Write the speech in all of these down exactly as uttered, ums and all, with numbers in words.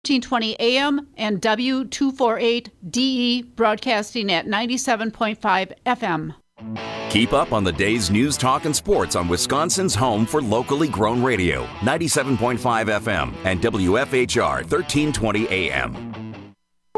thirteen twenty A M and W two forty-eight D E broadcasting at ninety-seven point five F M. Keep up on the day's news, talk, and sports on Wisconsin's home for locally grown radio, ninety-seven point five F M and W F H R thirteen twenty A M.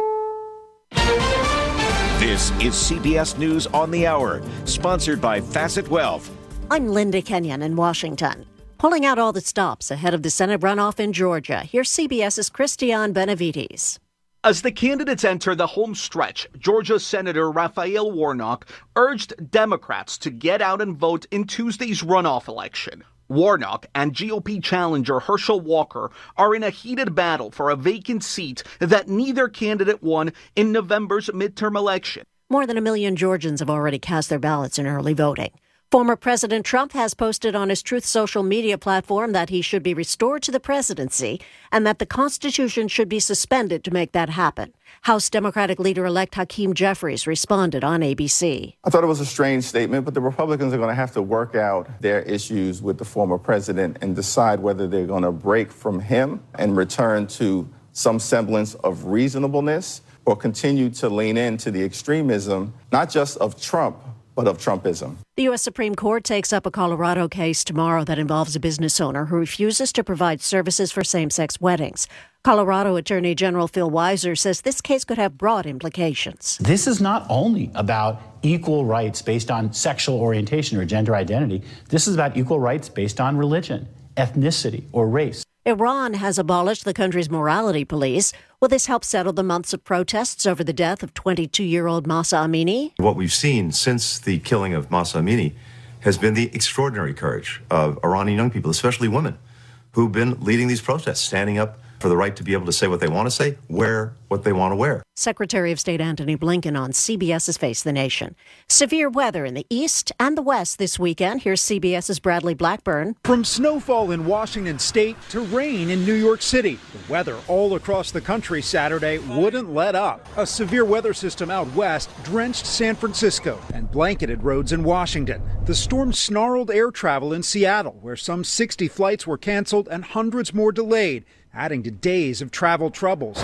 This is C B S News on the Hour, sponsored by Facet Wealth. I'm Linda Kenyon in Washington. Pulling out all the stops ahead of the Senate runoff in Georgia, here's CBS's Christiane Benavides. As the candidates enter the home stretch, Georgia Senator Raphael Warnock urged Democrats to get out and vote in Tuesday's runoff election. Warnock and G O P challenger Herschel Walker are in a heated battle for a vacant seat that neither candidate won in November's midterm election. More than a million Georgians have already cast their ballots in early voting. Former President Trump has posted on his Truth social media platform that he should be restored to the presidency and that the Constitution should be suspended to make that happen. House Democratic leader-elect Hakeem Jeffries responded on A B C. I thought it was a strange statement, but the Republicans are going to have to work out their issues with the former president and decide whether they're going to break from him and return to some semblance of reasonableness or continue to lean into the extremism, not just of Trump, but of Trumpism. The U S Supreme Court takes up a Colorado case tomorrow that involves a business owner who refuses to provide services for same-sex weddings. Colorado Attorney General Phil Weiser says this case could have broad implications. This is not only about equal rights based on sexual orientation or gender identity. This is about equal rights based on religion, ethnicity, or race. Iran has abolished the country's morality police. Will this help settle the months of protests over the death of twenty-two-year-old Mahsa Amini? What we've seen since the killing of Mahsa Amini has been the extraordinary courage of Iranian young people, especially women, who've been leading these protests, standing up for the right to be able to say what they want to say, wear what they want to wear. Secretary of State Antony Blinken on CBS's Face the Nation. Severe weather in the east and the west this weekend. Here's CBS's Bradley Blackburn. From snowfall in Washington state to rain in New York City, the weather all across the country Saturday wouldn't let up. A severe weather system out west drenched San Francisco and blanketed roads in Washington. The storm snarled air travel in Seattle, where some sixty flights were canceled and hundreds more delayed, adding to days of travel troubles.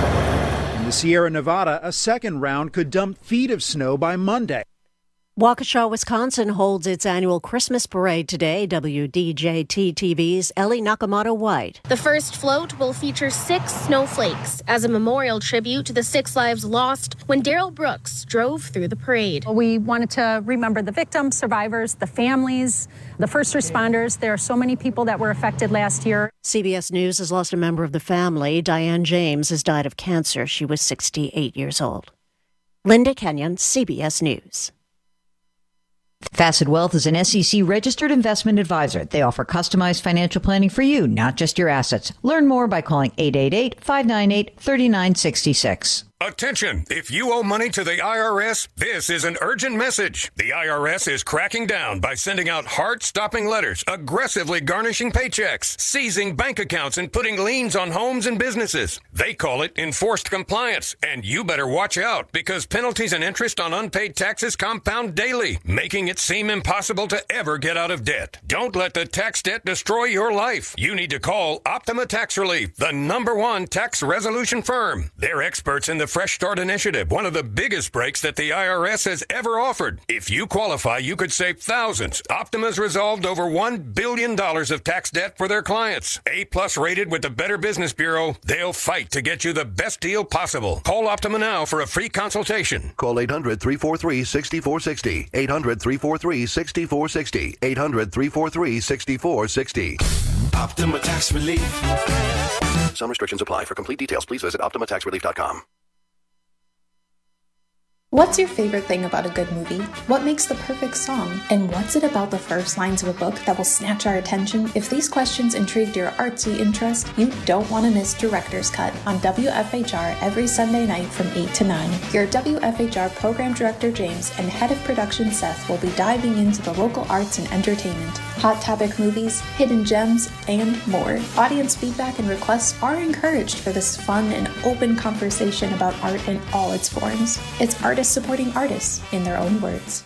In the Sierra Nevada, a second round could dump feet of snow by Monday. Waukesha, Wisconsin holds its annual Christmas parade today. W D J T T V's Ellie Nakamoto White. The first float will feature six snowflakes as a memorial tribute to the six lives lost when Daryl Brooks drove through the parade. We wanted to remember the victims, survivors, the families, the first responders. There are so many people that were affected last year. C B S News has lost a member of the family. Diane James has died of cancer. She was sixty-eight years old. Linda Kenyon, C B S News. Facet Wealth is an S E C-registered investment advisor. They offer customized financial planning for you, not just your assets. Learn more by calling eight eight eight, five nine eight, three nine six six. Attention! If you owe money to the I R S, this is an urgent message. The I R S is cracking down by sending out heart-stopping letters, aggressively garnishing paychecks, seizing bank accounts, and putting liens on homes and businesses. They call it enforced compliance, and you better watch out because penalties and interest on unpaid taxes compound daily, making it seem impossible to ever get out of debt. Don't let the tax debt destroy your life. You need to call Optima Tax Relief, the number one tax resolution firm. They're experts in the Fresh Start Initiative, one of the biggest breaks that the I R S has ever offered. If you qualify, you could save thousands. Optima's resolved over one billion dollars of tax debt for their clients. A-plus rated with the Better Business Bureau, they'll fight to get you the best deal possible. Call Optima now for a free consultation. Call eight hundred, three four three, six four six zero. eight hundred, three four three, six four six zero. eight hundred, three four three, six four six zero. Optima Tax Relief. Some restrictions apply. For complete details, please visit optima tax relief dot com. What's your favorite thing about a good movie? What makes the perfect song? And what's it about the first lines of a book that will snatch our attention? If these questions intrigued your artsy interest, you don't want to miss Director's Cut on W F H R every Sunday night from eight to nine. Your W F H R Program Director James and Head of Production Seth will be diving into the local arts and entertainment, hot topic movies, hidden gems, and more. Audience feedback and requests are encouraged for this fun and open conversation about art in all its forms. It's artists supporting artists in their own words.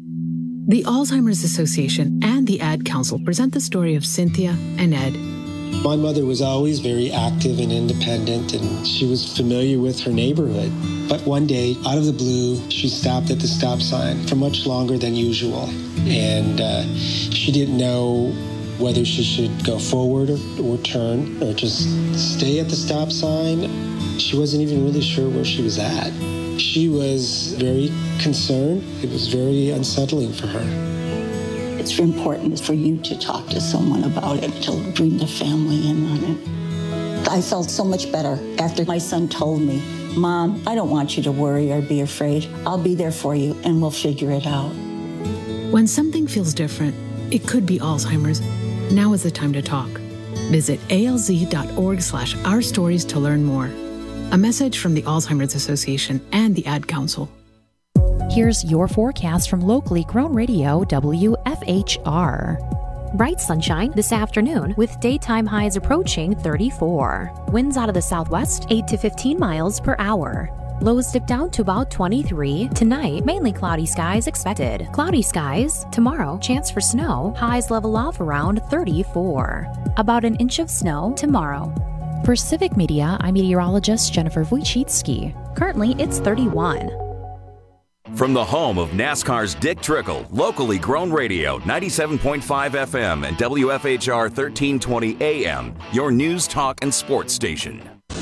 The Alzheimer's Association and the Ad Council present the story of Cynthia and Ed. My mother was always very active and independent, and she was familiar with her neighborhood. But one day, out of the blue, she stopped at the stop sign for much longer than usual. And uh, she didn't know whether she should go forward or, or turn or just stay at the stop sign. She wasn't even really sure where she was at. She was very concerned. It was very unsettling for her. It's important for you to talk to someone about it, to bring the family in on it. I felt so much better after my son told me, Mom, I don't want you to worry or be afraid. I'll be there for you and we'll figure it out. When something feels different, it could be Alzheimer's. Now is the time to talk. Visit alz.org slash our stories to learn more. A message from the Alzheimer's Association and the Ad Council. Here's your forecast from locally grown radio W F H R. Bright sunshine this afternoon with daytime highs approaching thirty-four. Winds out of the southwest, eight to fifteen miles per hour. Lows dip down to about twenty-three. Tonight, mainly cloudy skies expected. Cloudy skies. Tomorrow, chance for snow. Highs level off around thirty-four. About an inch of snow tomorrow. For Civic Media, I'm meteorologist Jennifer Wojcicki. Currently, it's thirty-one. From the home of NASCAR's Dick Trickle, locally grown radio, ninety-seven point five F M and W F H R thirteen twenty A M, your news, talk, and sports station.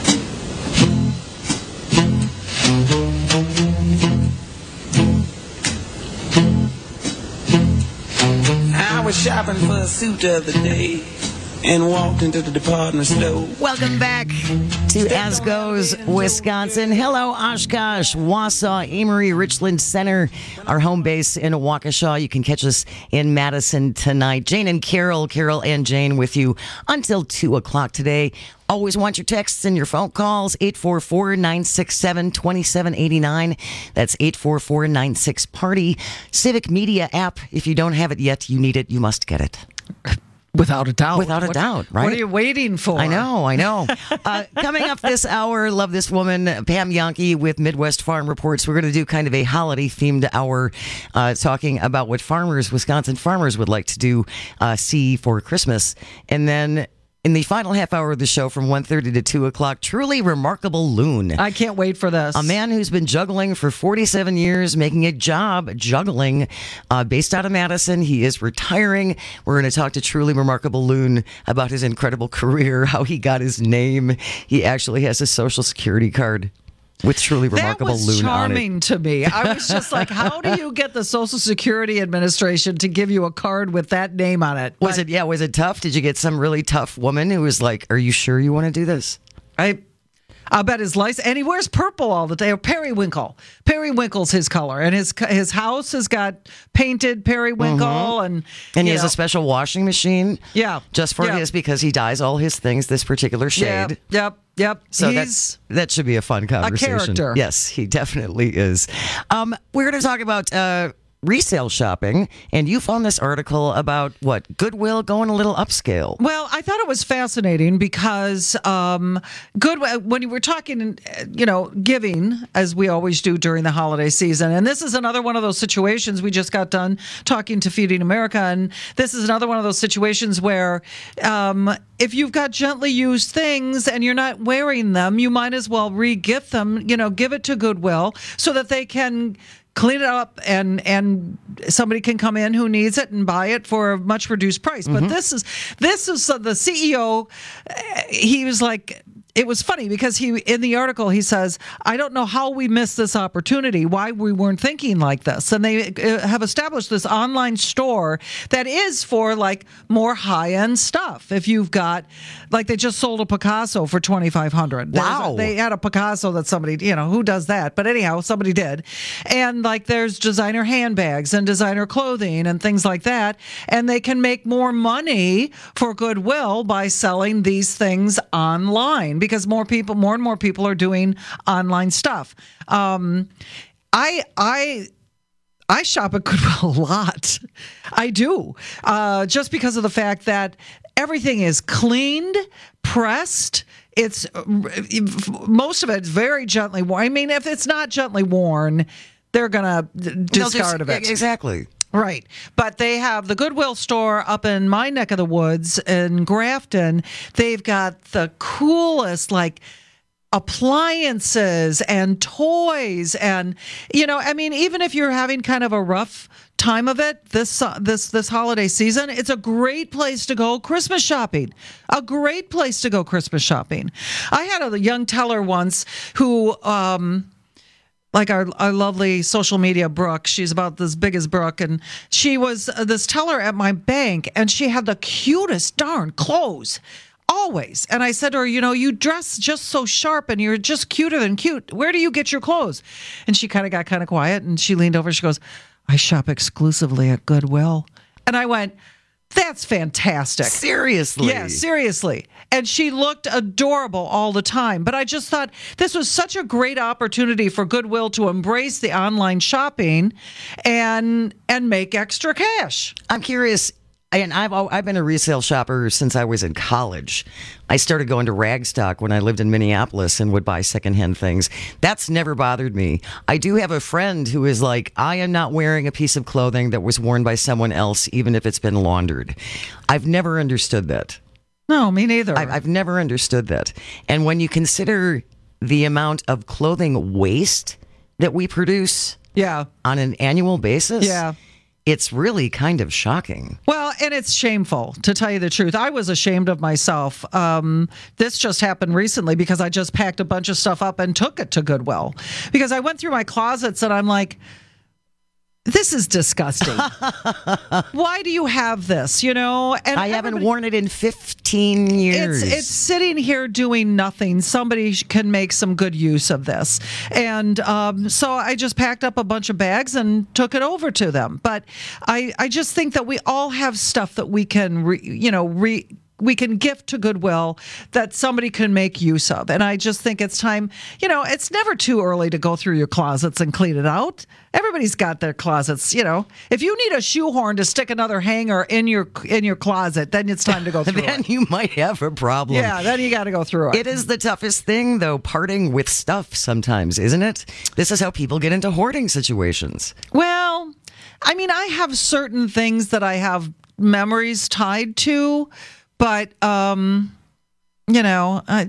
I was shopping for a suit the other day and walked into the department store. Welcome back to As Goes Wisconsin. Hello, Oshkosh, Wausau, Amory, Richland Center, our home base in Waukesha. You can catch us in Madison tonight. Jane and Carol, Carol and Jane with you until two o'clock today. Always want your texts and your phone calls, eight four four, nine six seven, two seven eight nine. That's eight four four, nine six, party. Civic Media app. If you don't have it yet, you need it. You must get it. Without a doubt. Without a what, doubt, right? What are you waiting for? I know, I know. uh, coming up this hour, love this woman, Pam Jahnke with Midwest Farm Reports. We're going to do kind of a holiday-themed hour uh, talking about what farmers, Wisconsin farmers would like to do, uh, see for Christmas. And then in the final half hour of the show from one thirty to two o'clock, truly remarkable loon. I can't wait for this. A man who's been juggling for forty-seven years, making a job juggling, uh, based out of Madison. He is retiring. We're going to talk to truly remarkable loon about his incredible career, how he got his name. He actually has a social security card with truly remarkable loon on it. That was charming to me. I was just like, how do you get the Social Security Administration to give you a card with that name on it? Was it, yeah, was it tough? Did you get some really tough woman who was like, are you sure you want to do this? I... I'll bet his license, and he wears purple all the time. Periwinkle. Periwinkle's his color, and his his house has got painted periwinkle, mm-hmm. and and he has know. a special washing machine. Yeah, just for yeah. his because he dyes all his things this particular shade. Yep, yep, yep. So He's that that should be a fun conversation. A character. Yes, he definitely is. Um, we're going to talk about Uh, resale shopping, and you found this article about what Goodwill going a little upscale. Well, I thought it was fascinating because um, Goodwill, when you were talking, you know, giving as we always do during the holiday season, and this is another one of those situations. We just got done talking to Feeding America, and this is another one of those situations where um, if you've got gently used things and you're not wearing them, you might as well re-gift them. You know, give it to Goodwill so that they can clean it up and and somebody can come in who needs it and buy it for a much reduced price. But mm-hmm. this is this is uh, the C E O. Uh, he was like, it was funny because he in the article he says, I don't know how we missed this opportunity, why we weren't thinking like this. And they uh, have established this online store that is for like more high end stuff. If you've got, like they just sold a Picasso for twenty-five hundred dollars. Wow. A, they had a Picasso that somebody, you know, who does that? But anyhow, somebody did. And like there's designer handbags and designer clothing and things like that. And they can make more money for Goodwill by selling these things online because more people, more and more people are doing online stuff. Um, I, I, I shop at Goodwill a lot. I do. Uh, just because of the fact that everything is cleaned, pressed. It's most of it's very gently worn. I mean, if it's not gently worn, they're going to discard just, of it. Exactly. Right. But they have the Goodwill store up in my neck of the woods in Grafton. They've got the coolest, like, appliances and toys. And, you know, I mean, even if you're having kind of a rough time of it this uh, this this holiday season, it's a great place to go Christmas shopping. A great place to go Christmas shopping. I had a young teller once who... um Like our, our lovely social media Brooke. She's about as big as Brooke. And she was this teller at my bank, and she had the cutest darn clothes. Always. And I said to her, you know, you dress just so sharp and you're just cuter than cute. Where do you get your clothes? And she kind of got kind of quiet, and she leaned over. She goes, I shop exclusively at Goodwill. And I went, that's fantastic. Seriously? Yeah, seriously. And she looked adorable all the time. But I just thought this was such a great opportunity for Goodwill to embrace the online shopping and and make extra cash. I'm curious, and I've I've been a resale shopper since I was in college. I started going to Ragstock when I lived in Minneapolis and would buy secondhand things. That's never bothered me. I do have a friend who is like, I am not wearing a piece of clothing that was worn by someone else, even if it's been laundered. I've never understood that. No, me neither. I've, I've never understood that. And when you consider the amount of clothing waste that we produce yeah. on an annual basis, yeah. it's really kind of shocking. Well, and it's shameful, to tell you the truth. I was ashamed of myself. Um, this just happened recently because I just packed a bunch of stuff up and took it to Goodwill. Because I went through my closets and I'm like, this is disgusting. Why do you have this, you know? And I haven't worn it in fifteen years. It's, it's sitting here doing nothing. Somebody can make some good use of this. And um, so I just packed up a bunch of bags and took it over to them. But I, I just think that we all have stuff that we can, re, you know, re, we can gift to Goodwill that somebody can make use of. And I just think it's time, you know, it's never too early to go through your closets and clean it out. Everybody's got their closets, you know. If you need a shoehorn to stick another hanger in your in your closet, then it's time to go through then it. you might have a problem. Yeah, then you got to go through it. It is the toughest thing, though, parting with stuff sometimes, isn't it? This is how people get into hoarding situations. Well, I mean, I have certain things that I have memories tied to, but, um, you know, I,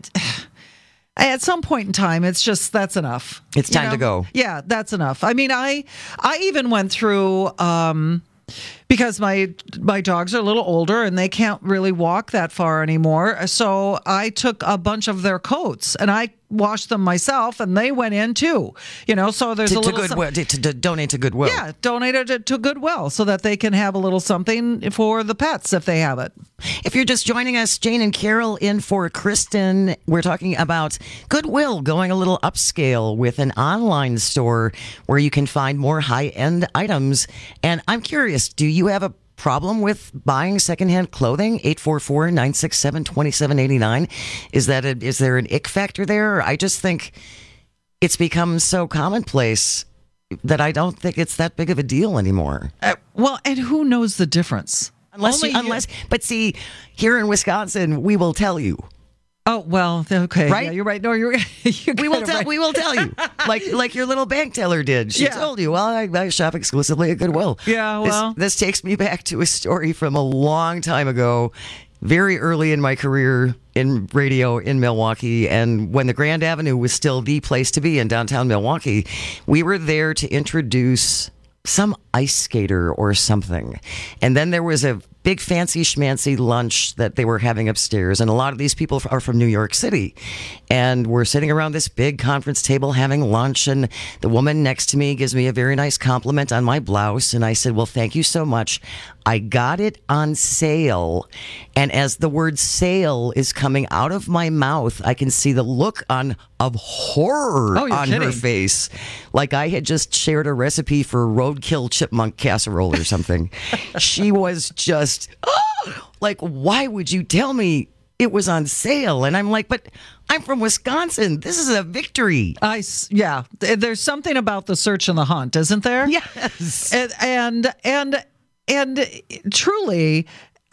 at some point in time, it's just, that's enough. It's time you know? to go. Yeah, that's enough. I mean, I I even went through, um, because my my dogs are a little older and they can't really walk that far anymore. So I took a bunch of their coats and I washed them myself, and they went in too. You know, so there's to, a to little Goodwill, to, to donate to Goodwill. Yeah, donate it to Goodwill so that they can have a little something for the pets if they have it. If you're just joining us, Jane and Carol in for Kristen. We're talking about Goodwill going a little upscale with an online store where you can find more high-end items. And I'm curious, do you have a problem with buying secondhand clothing? eight four four, nine six seven, two seven eight nine. Is that a, is there an ick factor there? I just think it's become so commonplace that I don't think it's that big of a deal anymore. Uh, well, and who knows the difference? Unless, you, unless, but see, here in Wisconsin, we will tell you. Oh, well, okay. Right? Yeah, you're right. No, you're, you're we will tell. right. We will tell you, like like your little bank teller did. She Yeah. told you. Well, I, I shop exclusively at Goodwill. Yeah, well. this, this takes me back to a story from a long time ago, very early in my career in radio in Milwaukee, and when the Grand Avenue was still the place to be in downtown Milwaukee. We were there to introduce some ice skater or something, and then there was a big fancy schmancy lunch that they were having upstairs, and a lot of these people are from New York City, and we're sitting around this big conference table having lunch, and the woman next to me gives me a very nice compliment on my blouse, and I said, well, thank you so much. I got it on sale, and as the word sale is coming out of my mouth, I can see the look on of horror Oh, you're on kidding. her face, like I had just shared a recipe for roadkill chipmunk casserole or something. She was just, oh, like, why would you tell me it was on sale? And I'm like, but I'm from Wisconsin. This is a victory. I, s- yeah, Th- there's something about the search and the hunt, isn't there? Yes. And and and, and truly,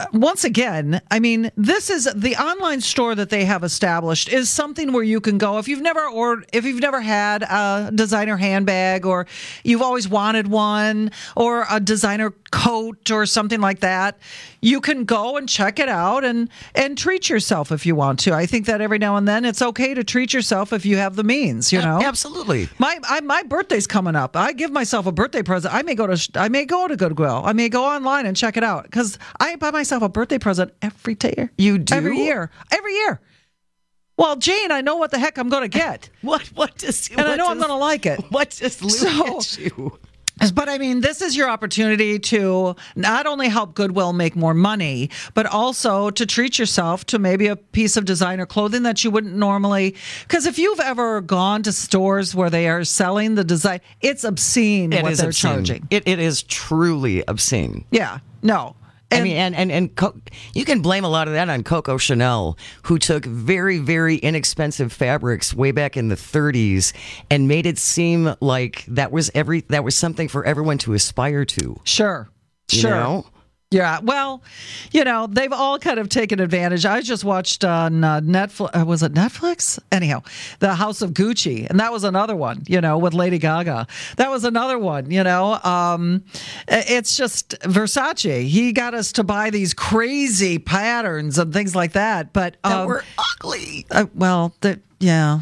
once again, I mean, this is the online store that they have established is something where you can go if you've never or if you've never had a designer handbag, or you've always wanted one, or a designer coat or something like that. You can go and check it out and and treat yourself if you want to. I think that every now and then it's okay to treat yourself if you have the means. You know, absolutely. My I, my birthday's coming up. I give myself a birthday present. I may go to I may go to Goodwill. I may go online and check it out because I buy myself a birthday present every year. You do every year, every year. Well, Jane, I know what the heck I'm going to get. what what does and I know I'm going to like it. What does Lou so, get you? But I mean, this is your opportunity to not only help Goodwill make more money, but also to treat yourself to maybe a piece of designer clothing that you wouldn't normally. Because if you've ever gone to stores where they are selling the design, it's obscene it what is they're obscene. charging. It it is truly obscene. Yeah, no. I mean, and and and Co- you can blame a lot of that on Coco Chanel, who took very, very inexpensive fabrics way back in the thirties and made it seem like that was every that was something for everyone to aspire to. Sure, you sure. know? Yeah, well, you know, they've all kind of taken advantage. I just watched on uh, Netflix, uh, was it Netflix? Anyhow, The House of Gucci, and that was another one, you know, with Lady Gaga. That was another one, you know. Um, it's just Versace. He got us to buy these crazy patterns and things like that. But um, that were ugly. Uh, well, that. Yeah,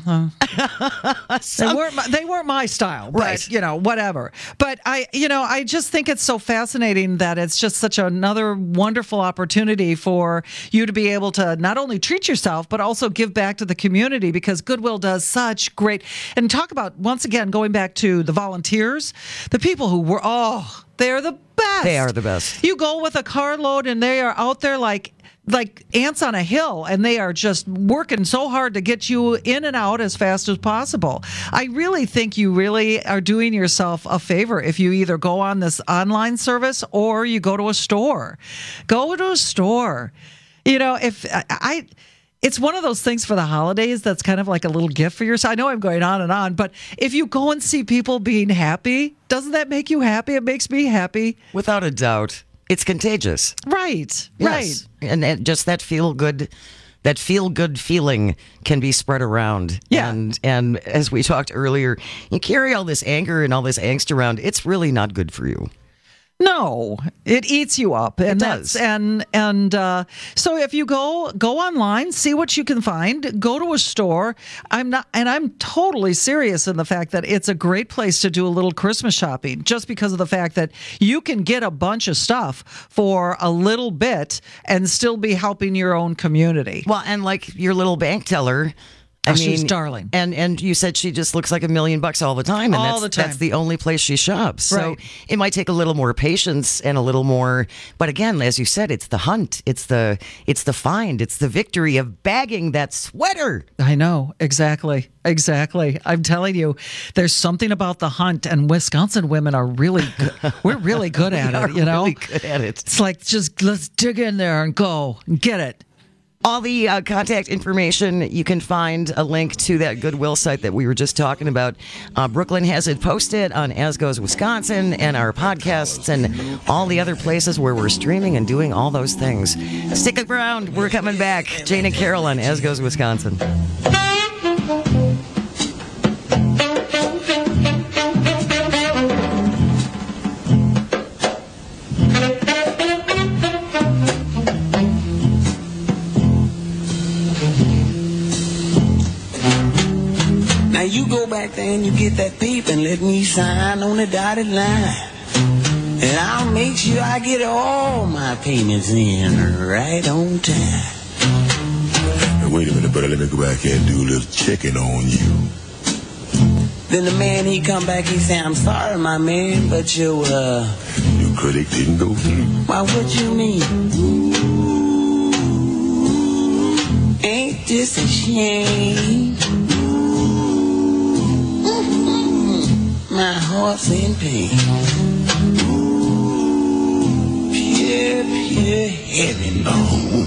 uh, they weren't my, they weren't my style, but, right? You know, whatever. But I, you know, I just think it's so fascinating that it's just such another wonderful opportunity for you to be able to not only treat yourself but also give back to the community, because Goodwill does such great. And talk about once again going back to the volunteers, the people who were oh, they're the best. They are the best. You go with a carload and they are out there like. like ants on a hill, and they are just working so hard to get you in and out as fast as possible. I really think you really are doing yourself a favor if you either go on this online service or you go to a store. Go to a store. You know, if I... I It's one of those things for the holidays that's kind of like a little gift for yourself. I know I'm going on and on, but if you go and see people being happy, doesn't that make you happy? It makes me happy. Without a doubt. It's contagious. Right, yes. right. And, and just that feel good, that feel good feeling can be spread around. Yeah. And, and as we talked earlier, you carry all this anger and all this angst around. It's really not good for you. No, it eats you up, and it that's does. and and uh, so if you go go online, see what you can find. Go to a store. I'm not, and I'm totally serious in the fact that it's a great place to do a little Christmas shopping, just because of the fact that you can get a bunch of stuff for a little bit and still be helping your own community. Well, and like your little bank teller. I oh, mean, she's darling. And and you said she just looks like a million bucks all the time. And all that's, the time. That's the only place she shops. Right. So it might take a little more patience and a little more. But again, as you said, it's the hunt. It's the it's the find. It's the victory of bagging that sweater. I know. Exactly. Exactly. I'm telling you, there's something about the hunt, and Wisconsin women are really good. We're really good at we it, you know? really good at it. It's like, just let's dig in there and go and get it. All the uh, contact information, you can find a link to that Goodwill site that we were just talking about. Uh, Brooklyn has it posted on As Goes Wisconsin and our podcasts and all the other places where we're streaming and doing all those things. Stick around. We're coming back. Jane and Carol on As Goes Wisconsin. Now you go back there and you get that paper and let me sign on the dotted line. And I'll make sure I get all my payments in right on time. Now wait a minute, brother. Let me go back here and do a little checking on you. Then the man, he come back, he say, I'm sorry, my man, but your, uh... your credit didn't go through. Why, what you mean? Ain't this a shame? My heart's in pain. Pure, pure heaven. Oh.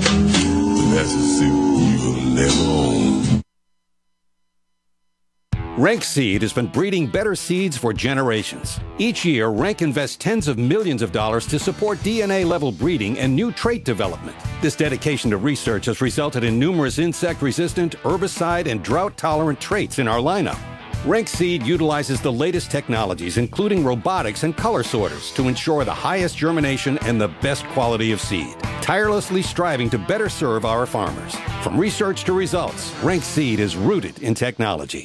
That's a suit you'll never own. Rank Seed has been breeding better seeds for generations. Each year, Rank invests tens of millions of dollars to support D N A-level breeding and new trait development. This dedication to research has resulted in numerous insect-resistant, herbicide, and drought-tolerant traits in our lineup. Rank Seed utilizes the latest technologies, including robotics and color sorters, to ensure the highest germination and the best quality of seed, tirelessly striving to better serve our farmers. From research to results, Rank Seed is rooted in technology.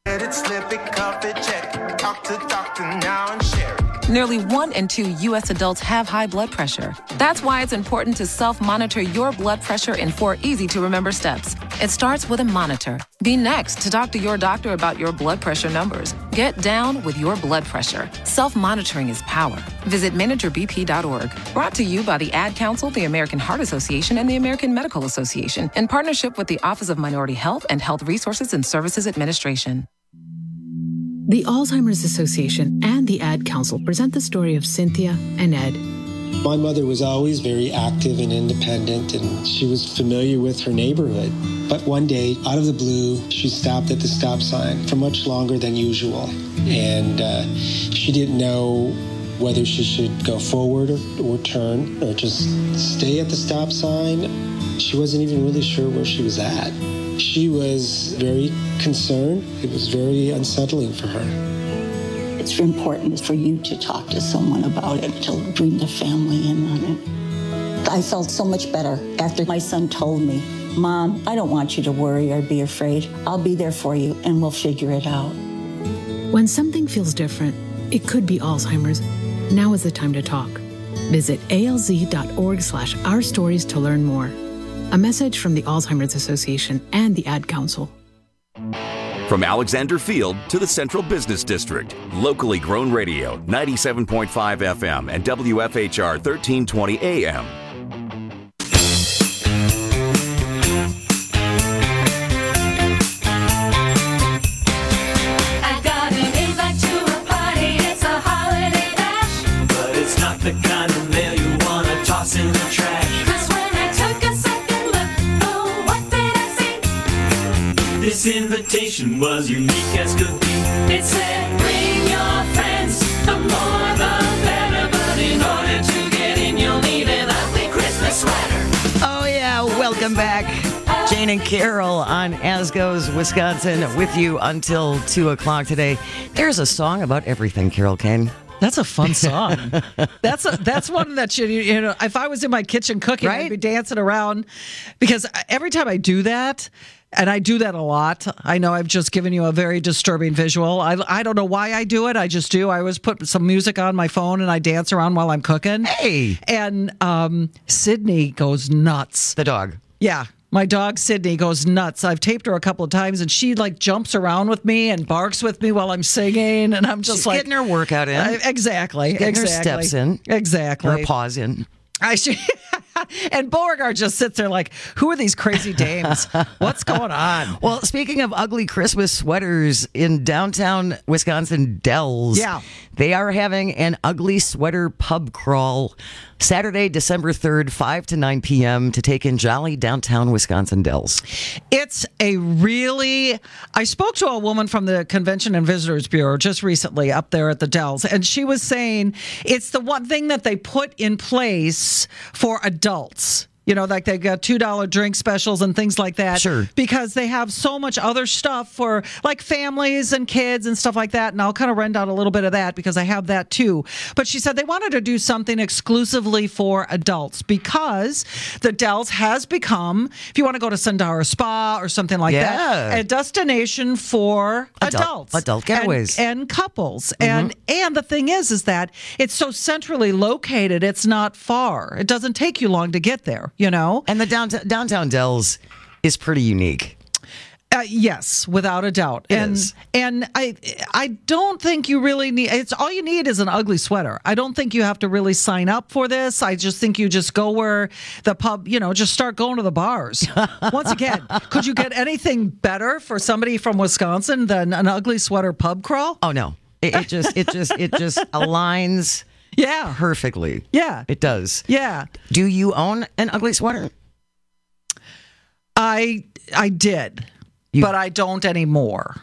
Nearly one in two U S adults have high blood pressure. That's why it's important to self-monitor your blood pressure in four easy-to-remember steps. It starts with a monitor. Be next to talk to your doctor about your blood pressure numbers. Get down with your blood pressure. Self-monitoring is power. Visit manager b p dot org. Brought to you by the Ad Council, the American Heart Association, and the American Medical Association, in partnership with the Office of Minority Health and Health Resources and Services Administration. The Alzheimer's Association and the Ad Council present the story of Cynthia and Ed. My mother was always very active and independent, and she was familiar with her neighborhood. But one day, out of the blue, she stopped at the stop sign for much longer than usual. And uh, she didn't know whether she should go forward or, or turn or just stay at the stop sign. She wasn't even really sure where she was at. She was very concerned. It was very unsettling for her. It's important for you to talk to someone about it, to bring the family in on it. I felt so much better after my son told me, Mom, I don't want you to worry or be afraid. I'll be there for you and we'll figure it out. When something feels different, it could be Alzheimer's. Now is the time to talk. Visit alz.org slash our stories to learn more. A message from the Alzheimer's Association and the Ad Council. From Alexander Field to the Central Business District, locally grown radio, ninety-seven point five F M and W F H R thirteen twenty A M. I got an invite to a party, it's a holiday bash. But it's not the kind of mail you want to toss in the trash. This invitation was unique as could be. It said, bring your friends, the more the better. But in order to get in, you'll need an ugly Christmas sweater. Oh, yeah. Welcome back. Jane and Carol on As Goes Wisconsin with you until two o'clock today. There's a song about everything, Carol Kane. That's a fun song. that's a, that's one that you you know. If I was in my kitchen cooking, right? I'd be dancing around because every time I do that, and I do that a lot. I know I've just given you a very disturbing visual. I I don't know why I do it. I just do. I always put some music on my phone and I dance around while I'm cooking. Hey, and um, Sydney goes nuts. The dog. Yeah. My dog, Sydney, goes nuts. I've taped her a couple of times, and she, like, jumps around with me and barks with me while I'm singing, and I'm just She's like... getting her workout in. Uh, exactly. She's getting exactly. her steps in. Exactly. Her paws in. I should... And Beauregard just sits there like, who are these crazy dames? What's going on? Well, speaking of ugly Christmas sweaters, in downtown Wisconsin Dells, yeah. they are having an ugly sweater pub crawl Saturday, December third, five to nine p.m. to take in jolly downtown Wisconsin Dells. It's a really... I spoke to a woman from the Convention and Visitors Bureau just recently up there at the Dells, and she was saying it's the one thing that they put in place for adults. You know, like they got two dollar drink specials and things like that. Sure. Because they have so much other stuff for like families and kids and stuff like that. And I'll kind of rent out a little bit of that because I have that too. But she said they wanted to do something exclusively for adults because the Dells has become, if you want to go to Sundara Spa or something like Yeah. that, a destination for Adult- adults. adult and- getaways. And, couples. And, and the thing is, is that it's so centrally located, it's not far. It doesn't take you long to get there. You know, and the downtown downtown Dells is pretty unique. Uh, yes, without a doubt. It and is. and I I don't think you really need. It's all you need is an ugly sweater. I don't think you have to really sign up for this. I just think you just go where the pub. You know, just start going to the bars. Once again, could you get anything better for somebody from Wisconsin than an ugly sweater pub crawl? Oh no, it, it just it just it just aligns. Yeah. Perfectly. Yeah. It does. Yeah. Do you own an ugly sweater? I I did, You- but I don't anymore.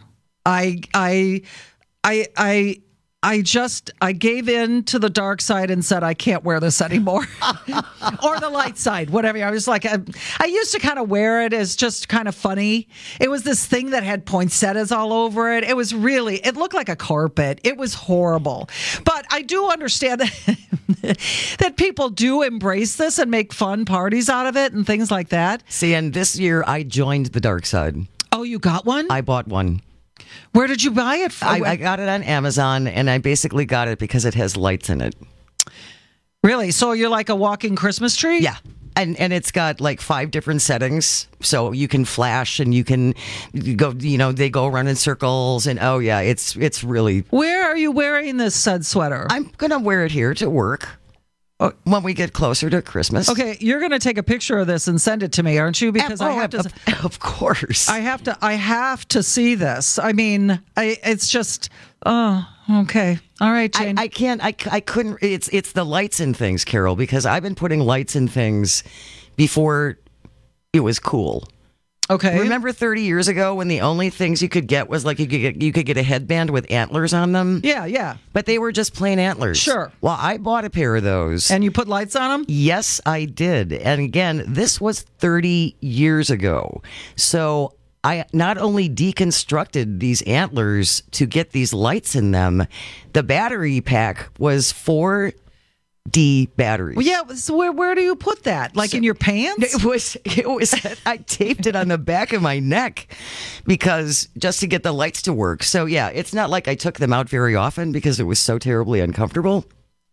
I, I, I, I. I just, I gave in to the dark side and said, I can't wear this anymore. Or the light side, whatever. I was like, I, I used to kind of wear it as just kind of funny. It was this thing that had poinsettias all over it. It was really, it looked like a carpet. It was horrible. But I do understand that, that people do embrace this and make fun parties out of it and things like that. See, and this year I joined the dark side. Oh, you got one? I bought one. Where did you buy it from? I, I got it on Amazon, and I basically got it because it has lights in it. Really? So you're like a walking Christmas tree? Yeah. And and it's got like five different settings, so you can flash and you can go. You know, they go around in circles, and oh yeah, it's it's really. Where are you wearing this said sweater? I'm gonna wear it here to work. When we get closer to Christmas. Okay, you're going to take a picture of this and send it to me, aren't you? Because oh, I have to. Of, of course, I have to. I have to see this. I mean, I. It's just. Oh, okay. All right, Jane. I, I can't. I, I couldn't. It's it's the lights and things, Carol, because I've been putting lights in things before it was cool. Okay. Remember thirty years ago when the only things you could get was like you could get, you could get a headband with antlers on them? Yeah, yeah. But they were just plain antlers. Sure. Well, I bought a pair of those. And you put lights on them? Yes, I did. And again, this was thirty years ago. So I not only deconstructed these antlers to get these lights in them, the battery pack was four D batteries. Well, yeah. So where where do you put that? Like so, in your pants? It was. It was. I taped it on the back of my neck because just to get the lights to work. So yeah, it's not like I took them out very often because it was so terribly uncomfortable.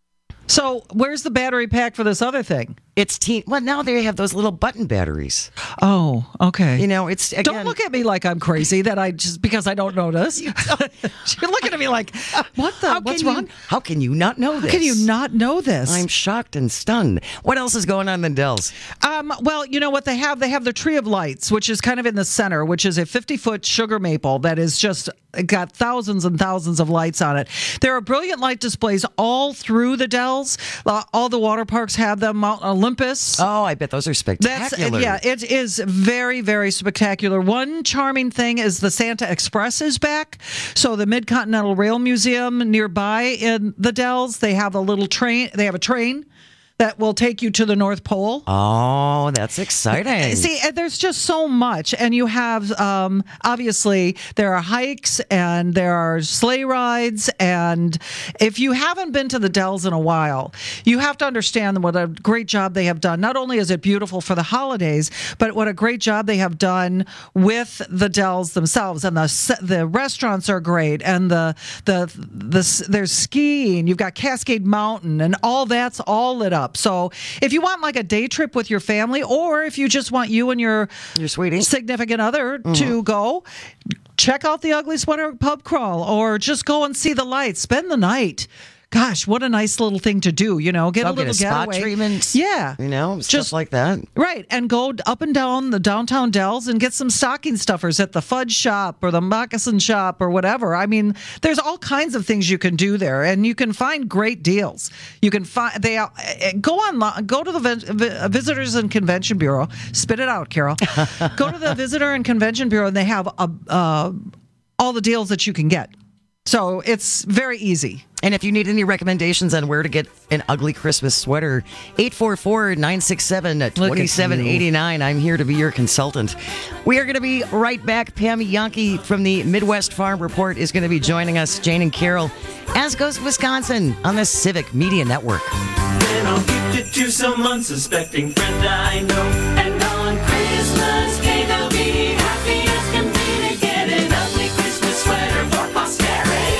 So where's the battery pack for this other thing? It's teen. Well, now they have those little button batteries. Oh, okay. You know, it's again, don't look at me like I'm crazy. That I just because I don't know this. You're looking at me like, what the? How what's you, wrong? How can you not know this? How can you not know this? I'm shocked and stunned. What else is going on in the Dells? Um, well, you know what they have? They have the Tree of Lights, which is kind of in the center, which is a fifty-foot sugar maple that is just got thousands and thousands of lights on it. There are brilliant light displays all through the Dells. Uh, all the water parks have them. Mount Olympus. Oh, I bet those are spectacular. That's, yeah, it is very, very spectacular. One charming thing is the Santa Express is back. So the Mid-Continental Rail Museum nearby in the Dells, they have a little train. They have a train that will take you to the North Pole. Oh, that's exciting. See, there's just so much. And you have, um, obviously, there are hikes and there are sleigh rides. And if you haven't been to the Dells in a while, you have to understand what a great job they have done. Not only is it beautiful for the holidays, but what a great job they have done with the Dells themselves. And the the restaurants are great. And the the the there's skiing. You've got Cascade Mountain. And all that's all lit up. So if you want like a day trip with your family, or if you just want you and your, your sweetie significant other mm-hmm. to go, check out the Ugly Sweater Pub Crawl, or just go and see the lights. Spend the night. Gosh, what a nice little thing to do, you know, get I'll a little get a getaway. Spa treatment, yeah. You know, just stuff like that. Right, and go up and down the downtown Dells and get some stocking stuffers at the fudge shop or the moccasin shop or whatever. I mean, there's all kinds of things you can do there, and you can find great deals. You can find, they uh, go on, go to the Visitors and Convention Bureau, spit it out, Carol. Go to the Visitor and Convention Bureau, and they have a, uh, all the deals that you can get. So it's very easy. And if you need any recommendations on where to get an ugly Christmas sweater, eight four four, nine six seven, two seven eight nine. I'm here to be your consultant. We are going to be right back. Pam Yankee from the Midwest Farm Report is going to be joining us. Jane and Carol, as goes Wisconsin, on the Civic Media Network. Then I'll gift it to some unsuspecting friend I know. And on Christmas Day they'll be happy as can be to get an ugly Christmas sweater for posterity.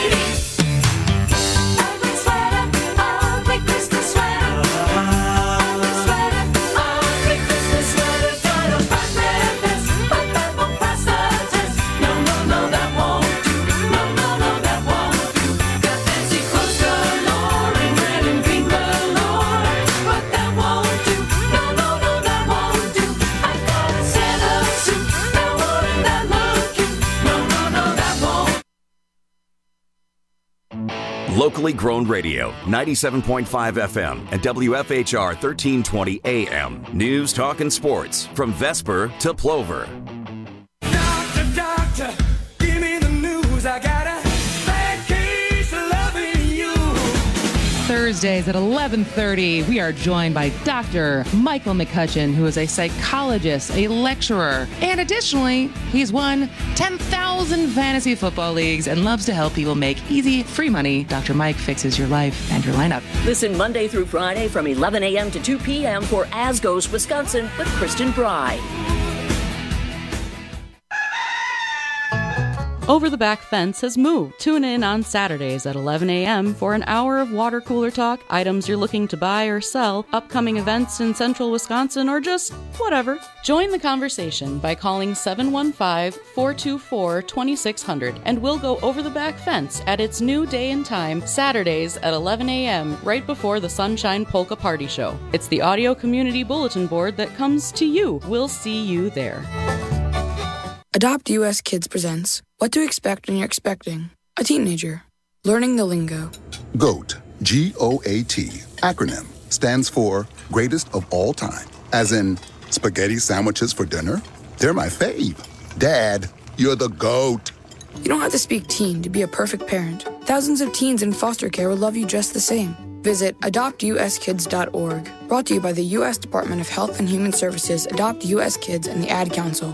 Locally grown radio, ninety-seven point five F M and W F H R thirteen twenty A M. News, talk, and sports from Vesper to Plover. Doctor, doctor, give me the news. Thursdays at eleven thirty, we are joined by Doctor Michael McCutcheon, who is a psychologist, a lecturer, and additionally, he's won ten thousand fantasy football leagues and loves to help people make easy, free money. Doctor Mike fixes your life and your lineup. Listen Monday through Friday from eleven a.m. to two p.m. for As Goes Wisconsin with Kristen Bride. Over the Back Fence has moved. Tune in on Saturdays at eleven a.m. for an hour of water cooler talk, items you're looking to buy or sell, upcoming events in central Wisconsin, or just whatever. Join the conversation by calling seven one five, four two four, two six zero zero and we'll go over the back fence at its new day and time, Saturdays at eleven a.m. right before the Sunshine Polka Party Show. It's the audio community bulletin board that comes to you. We'll see you there. Adopt U S Kids presents What to Expect When You're Expecting a Teenager. Learning the Lingo. GOAT, G O A T, acronym, stands for Greatest of All Time. As in, spaghetti sandwiches for dinner? They're my fave. Dad, you're the GOAT. You don't have to speak teen to be a perfect parent. Thousands of teens in foster care will love you just the same. Visit adopt u s kids dot org. Brought to you by the U S Department of Health and Human Services, Adopt U S Kids, and the Ad Council.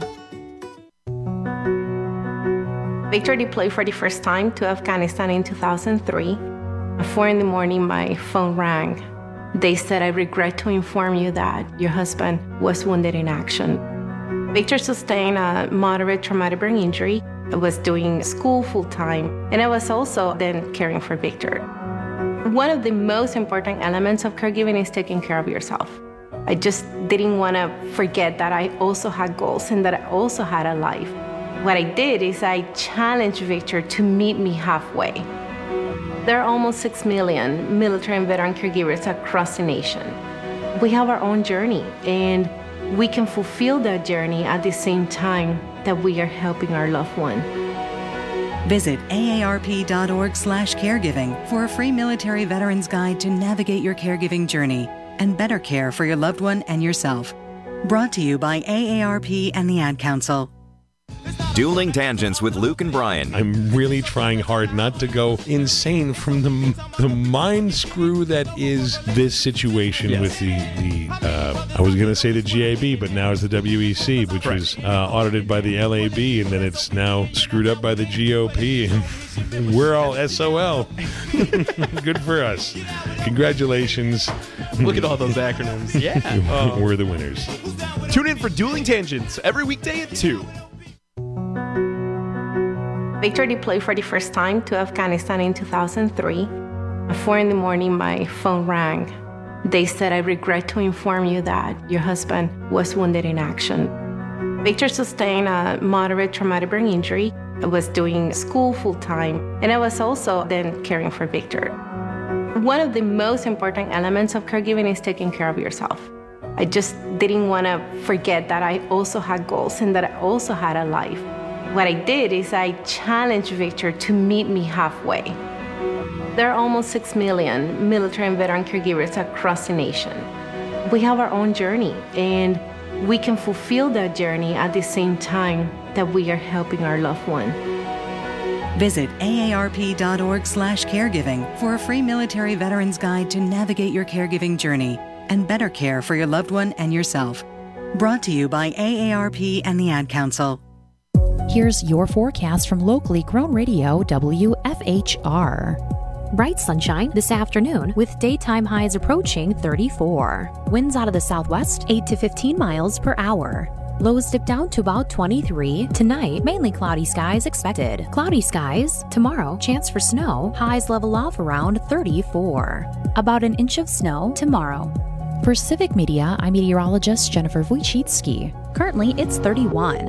Victor deployed for the first time to Afghanistan in two thousand three. At four in the morning, my phone rang. They said, "I regret to inform you that your husband was wounded in action." Victor sustained a moderate traumatic brain injury. I was doing school full-time, and I was also then caring for Victor. One of the most important elements of caregiving is taking care of yourself. I just didn't want to forget that I also had goals and that I also had a life. What I did is I challenged Victor to meet me halfway. There are almost six million military and veteran caregivers across the nation. We have our own journey, and we can fulfill that journey at the same time that we are helping our loved one. Visit A A R P dot org slash caregiving for a free military veterans guide to navigate your caregiving journey and better care for your loved one and yourself. Brought to you by A A R P and the Ad Council. Dueling Tangents with Luke and Brian. I'm really trying hard not to go insane from the the mind screw that is this situation yes. with the, the uh, I was going to say the G A B, but now it's the W E C, which right. was uh, audited by the L A B, and then it's now screwed up by the G O P, and we're all S O L. Good for us. Congratulations. Look at all those acronyms. Yeah. Um, we're the winners. Tune in for Dueling Tangents every weekday at two. Victor deployed for the first time to Afghanistan in two thousand three. At four in the morning, my phone rang. They said, "I regret to inform you that your husband was wounded in action." Victor sustained a moderate traumatic brain injury. I was doing school full-time, and I was also then caring for Victor. One of the most important elements of caregiving is taking care of yourself. I just didn't want to forget that I also had goals and that I also had a life. What I did is I challenged Victor to meet me halfway. There are almost six million military and veteran caregivers across the nation. We have our own journey, and we can fulfill that journey at the same time that we are helping our loved one. Visit A A R P dot org slash caregiving for a free military veterans guide to navigate your caregiving journey and better care for your loved one and yourself. Brought to you by A A R P and the Ad Council. Here's your forecast from locally grown radio W F H R. Bright sunshine this afternoon with daytime highs approaching thirty-four. Winds out of the southwest, eight to fifteen miles per hour. Lows dip down to about twenty-three. Tonight, mainly cloudy skies expected. Cloudy skies. Tomorrow, chance for snow. Highs level off around thirty-four. About an inch of snow tomorrow. For Civic Media, I'm meteorologist Jennifer Wojcicki. Currently, it's thirty-one.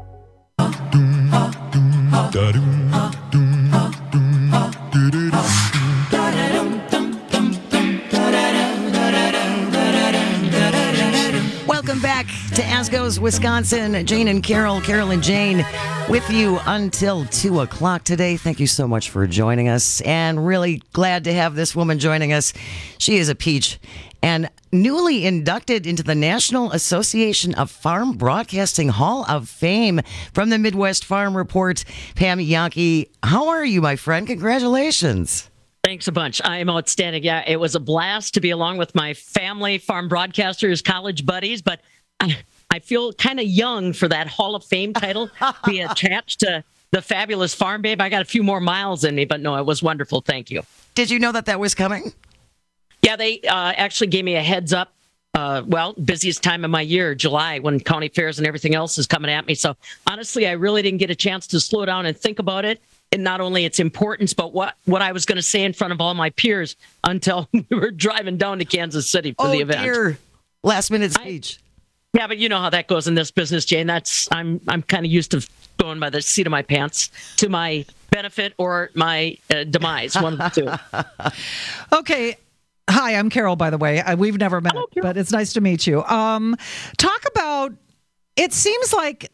Welcome back to As Goes Wisconsin. Jane and Carol, Carol and Jane with you until two o'clock today. Thank you so much for joining us, and really glad to have this woman joining us. She is a peach and newly inducted into the National Association of Farm Broadcasting Hall of Fame from the Midwest Farm Report. Pam Jahnke, how are you, my friend? Congratulations. Thanks a bunch. I am outstanding. Yeah, it was a blast to be along with my family, farm broadcasters, college buddies, but I, I feel kind of young for that Hall of Fame title, be attached to the fabulous Farm Babe. I got a few more miles in me, but no, it was wonderful. Thank you. Did you know that that was coming? Yeah, they uh, actually gave me a heads up. Uh, well, busiest time of my year, July, when county fairs and everything else is coming at me. So honestly, I really didn't get a chance to slow down and think about it. And not only its importance, but what, what I was going to say in front of all my peers until we were driving down to Kansas City for oh, the event. Dear. Last minute speech. I, yeah, but you know how that goes in this business, Jane. That's I'm I'm kind of used to going by the seat of my pants to my benefit or my uh, demise. One of the two. Okay. Hi, I'm Carol, by the way. I, we've never met, Hello, but it's nice to meet you. Um, talk about, it seems like...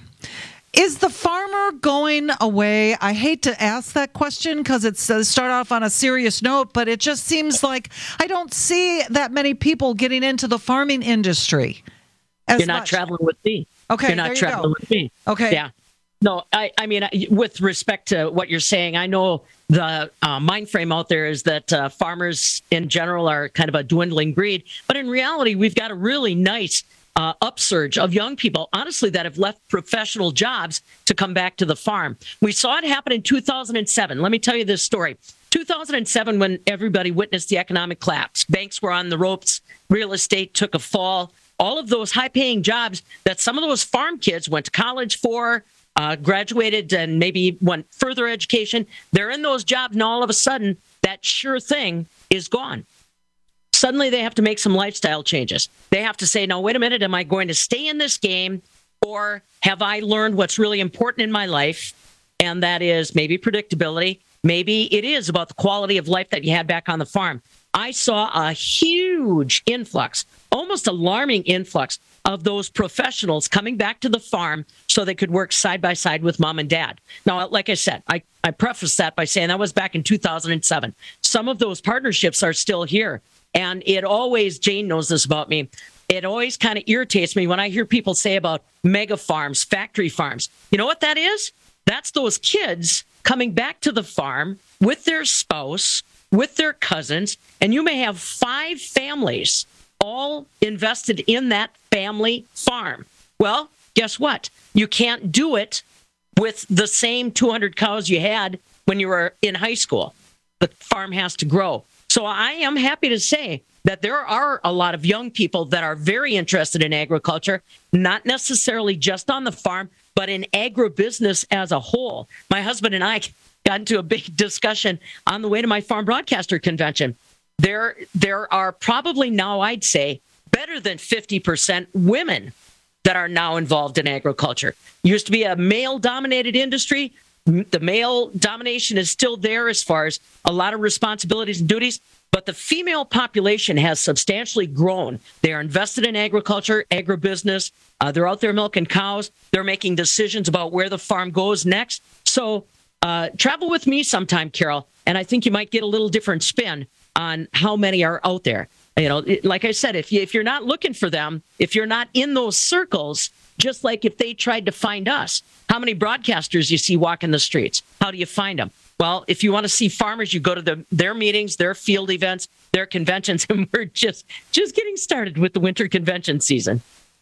Is the farmer going away? I hate to ask that question because it's uh, start off on a serious note, but it just seems like I don't see that many people getting into the farming industry. As You're not much. traveling with me. Okay, You're not there you traveling go. with me. Okay. Yeah. No, I, I mean, with respect to what you're saying, I know the uh, mind frame out there is that uh, farmers in general are kind of a dwindling breed. But in reality, we've got a really nice Uh, upsurge of young people, honestly, that have left professional jobs to come back to the farm. We saw it happen in two thousand seven. Let me tell you this story. two thousand seven, when everybody witnessed the economic collapse, banks were on the ropes, real estate took a fall, all of those high-paying jobs that some of those farm kids went to college for, uh, graduated and maybe went further education, they're in those jobs, and all of a sudden, that sure thing is gone. Suddenly they have to make some lifestyle changes. They have to say, no, wait a minute, am I going to stay in this game, or have I learned what's really important in my life? And that is maybe predictability. Maybe it is about the quality of life that you had back on the farm. I saw a huge influx, almost alarming influx of those professionals coming back to the farm so they could work side by side with mom and dad. Now, like I said, I, I prefaced that by saying that was back in two thousand seven. Some of those partnerships are still here. And it always, Jane knows this about me, it always kind of irritates me when I hear people say about mega farms, factory farms. You know what that is? That's those kids coming back to the farm with their spouse, with their cousins, and you may have five families all invested in that family farm. Well, guess what? You can't do it with the same two hundred cows you had when you were in high school. The farm has to grow. So I am happy to say that there are a lot of young people that are very interested in agriculture, not necessarily just on the farm, but in agribusiness as a whole. My husband and I got into a big discussion on the way to my farm broadcaster convention. There, there are probably now, I'd say, better than fifty percent women that are now involved in agriculture. Used to be a male-dominated industry. The male domination is still there as far as a lot of responsibilities and duties, but the female population has substantially grown. They are invested in agriculture, agribusiness. Uh, they're out there milking cows. They're making decisions about where the farm goes next. So uh, travel with me sometime, Carol, and I think you might get a little different spin on how many are out there. You know, it, like I said, if you, if you're not looking for them, if you're not in those circles, just like if they tried to find us, how many broadcasters you see walking the streets? How do you find them? Well, if you want to see farmers, you go to the, their meetings, their field events, their conventions, and we're just just getting started with the winter convention season.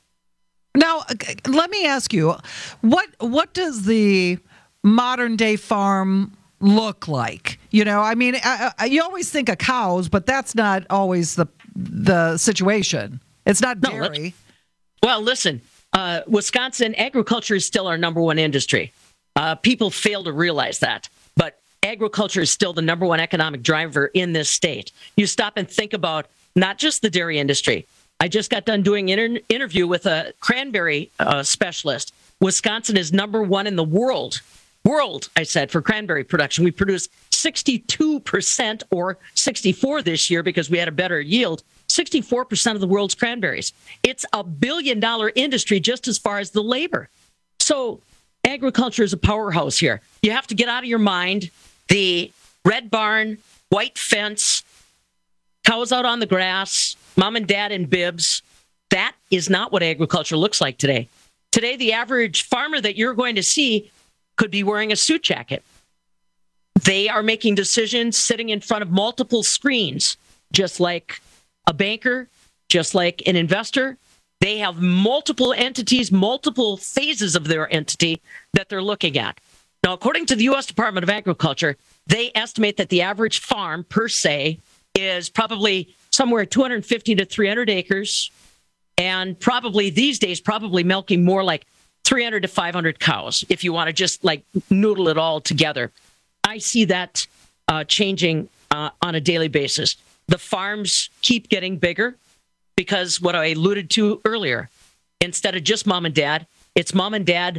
Now, let me ask you, what what does the modern day farm look like? You know, I mean, I, I, you always think of cows, but that's not always the the situation. It's not dairy. No, well, listen, uh, Wisconsin agriculture is still our number one industry. Uh, people fail to realize that, but agriculture is still the number one economic driver in this state. You stop and think about not just the dairy industry. I just got done doing an inter- interview with a cranberry uh, specialist. Wisconsin is number one in the world. World, I said, for cranberry production. We produce sixty-two percent or sixty-four this year because we had a better yield. sixty-four percent of the world's cranberries. It's a billion dollar industry just as far as the labor. So agriculture is a powerhouse here. You have to get out of your mind the red barn, white fence, cows out on the grass, mom and dad in bibs. That is not what agriculture looks like today. Today, the average farmer that you're going to see could be wearing a suit jacket. They are making decisions sitting in front of multiple screens, just like a banker, just like an investor. They have multiple entities, multiple phases of their entity that they're looking at. Now, according to the U S Department of Agriculture, they estimate that the average farm per se is probably somewhere two hundred fifty to three hundred acres, and probably these days, probably milking more like three hundred to five hundred cows, if you want to just like noodle it all together. I see that uh, changing uh, on a daily basis. The farms keep getting bigger because what I alluded to earlier, instead of just mom and dad, it's mom and dad,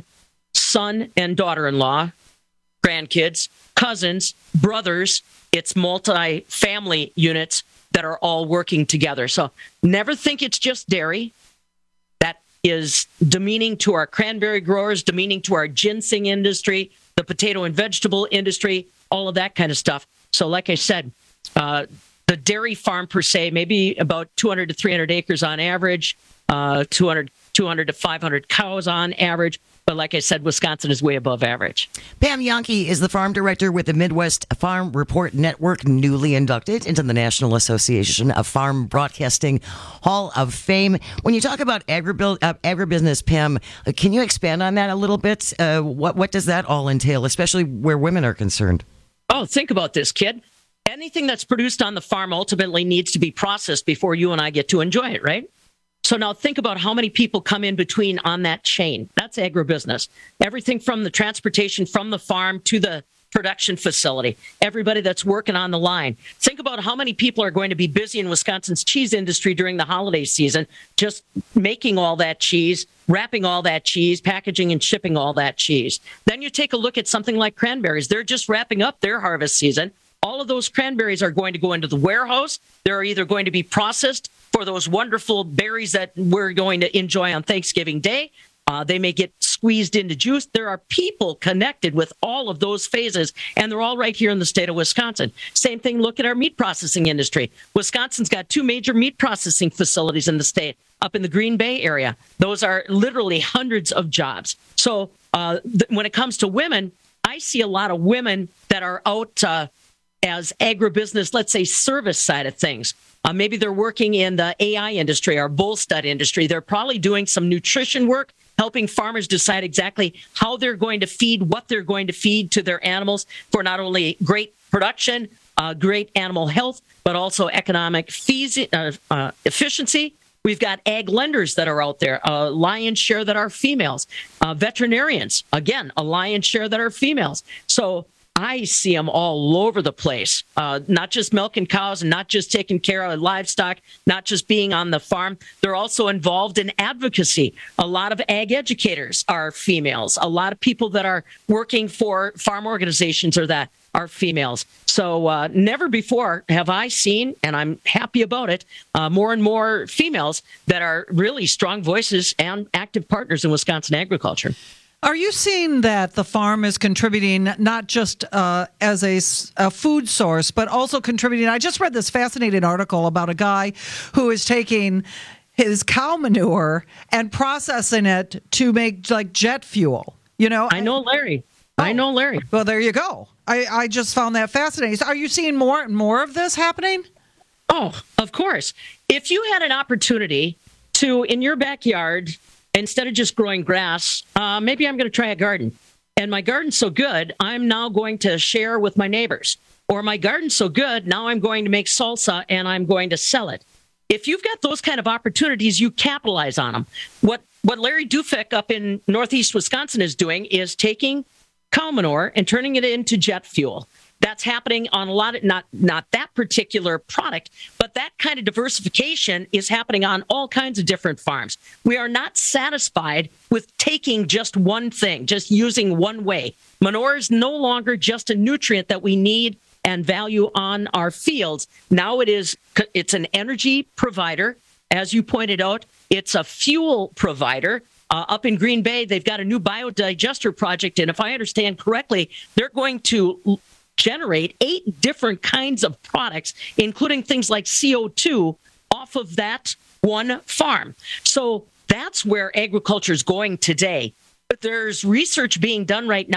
son and daughter-in-law, grandkids, cousins, brothers. It's multi-family units that are all working together. So never think it's just dairy. That is demeaning to our cranberry growers, demeaning to our ginseng industry, the potato and vegetable industry, all of that kind of stuff. So like I said, uh, the dairy farm per se, maybe about two hundred to three hundred acres on average, uh, two hundred, two hundred to five hundred cows on average. But like I said, Wisconsin is way above average. Pam Jahnke is the farm director with the Midwest Farm Report Network, newly inducted into the National Association of Farm Broadcasting Hall of Fame. When you talk about agribil- uh, agribusiness, Pam, uh, can you expand on that a little bit? Uh, what, what does that all entail, especially where women are concerned? Oh, think about this, kid. Anything that's produced on the farm ultimately needs to be processed before you and I get to enjoy it, right? So now think about how many people come in between on that chain. That's agribusiness. Everything from the transportation from the farm to the production facility, everybody that's working on the line. Think about how many people are going to be busy in Wisconsin's cheese industry during the holiday season, just making all that cheese, wrapping all that cheese, packaging and shipping all that cheese. Then you take a look at something like cranberries. They're just wrapping up their harvest season. All of those cranberries are going to go into the warehouse. They're either going to be processed for those wonderful berries that we're going to enjoy on Thanksgiving Day. Uh, they may get squeezed into juice. There are people connected with all of those phases, and they're all right here in the state of Wisconsin. Same thing, look at our meat processing industry. Wisconsin's got two major meat processing facilities in the state, up in the Green Bay area. Those are literally hundreds of jobs. So uh, th- when it comes to women, I see a lot of women that are out uh, as agribusiness, let's say service side of things. Uh, maybe they're working in the A I industry or bull stud industry. They're probably doing some nutrition work, helping farmers decide exactly how they're going to feed, what they're going to feed to their animals for not only great production, uh, great animal health, but also economic fees, uh, uh, efficiency. We've got ag lenders that are out there, a lion's share that are females. Uh, veterinarians, again, a lion's share that are females. So I see them all over the place, uh, not just milking cows and not just taking care of livestock, not just being on the farm. They're also involved in advocacy. A lot of ag educators are females. A lot of people that are working for farm organizations are that are females. So uh, never before have I seen, and I'm happy about it, uh, more and more females that are really strong voices and active partners in Wisconsin agriculture. Are you seeing that the farm is contributing not just uh, as a, a food source, but also contributing? I just read this fascinating article about a guy who is taking his cow manure and processing it to make like jet fuel. You know, I know Larry. Oh. I know Larry. Well, there you go. I, I just found that fascinating. So are you seeing more and more of this happening? Oh, of course. If you had an opportunity to, in your backyard, instead of just growing grass, uh, maybe I'm going to try a garden. And my garden's so good, I'm now going to share with my neighbors. Or my garden's so good, now I'm going to make salsa and I'm going to sell it. If you've got those kind of opportunities, you capitalize on them. What what Larry Dufek up in Northeast Wisconsin is doing is taking cow manure and turning it into jet fuel. That's happening on a lot of, not, not that particular product, but that kind of diversification is happening on all kinds of different farms. We are not satisfied with taking just one thing, just using one way. Manure is no longer just a nutrient that we need and value on our fields. Now it is, it's an energy provider. As you pointed out, it's a fuel provider. Uh, up in Green Bay, they've got a new biodigester project. And if I understand correctly, they're going to generate eight different kinds of products, including things like C O two, off of that one farm. So that's where agriculture is going today. But there's research being done right now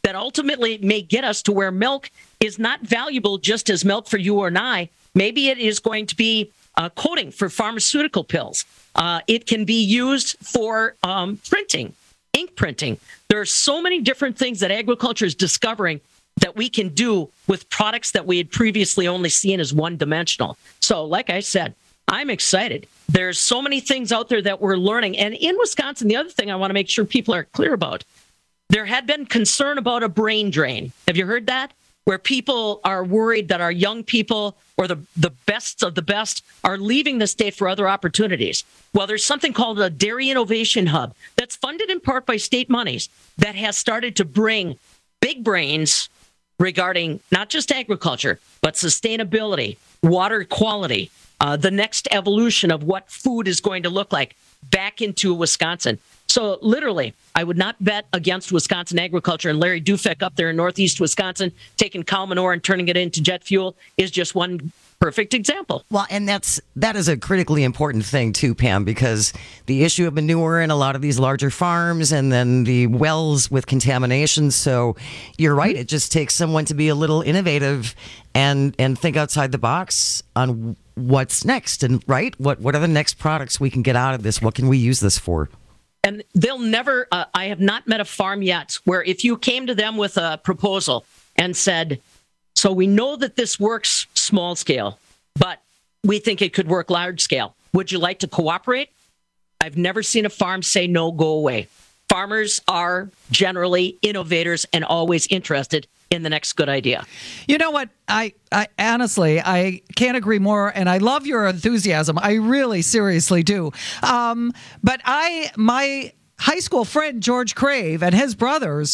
that ultimately may get us to where milk is not valuable just as milk for you or I. Maybe it is going to be a coating for pharmaceutical pills. Uh, it can be used for um, printing, ink printing. There are so many different things that agriculture is discovering that we can do with products that we had previously only seen as one-dimensional. So, like I said, I'm excited. There's so many things out there that we're learning. And in Wisconsin, the other thing I want to make sure people are clear about, there had been concern about a brain drain. Have you heard that? Where people are worried that our young people or the, the best of the best are leaving the state for other opportunities. Well, there's something called a Dairy Innovation Hub that's funded in part by state monies that has started to bring big brains regarding not just agriculture, but sustainability, water quality, uh, the next evolution of what food is going to look like back into Wisconsin. So literally, I would not bet against Wisconsin agriculture. And Larry Dufek up there in northeast Wisconsin, taking cow manure and turning it into jet fuel is just one perfect example. Well, and that's that is a critically important thing too, Pam, because the issue of manure in a lot of these larger farms and then the wells with contamination. So you're right. It just takes someone to be a little innovative and and think outside the box on what's next. And right, what what are the next products we can get out of this? What can we use this for? And they'll never, uh, I have not met a farm yet where if you came to them with a proposal and said, so we know that this works small scale, but we think it could work large scale. Would you like to cooperate? I've never seen a farm say no, go away. Farmers are generally innovators and always interested in the next good idea. You know what? I, I honestly, I can't agree more, and I love your enthusiasm. I really seriously do. Um, but I, my high school friend, George Crave, and his brothers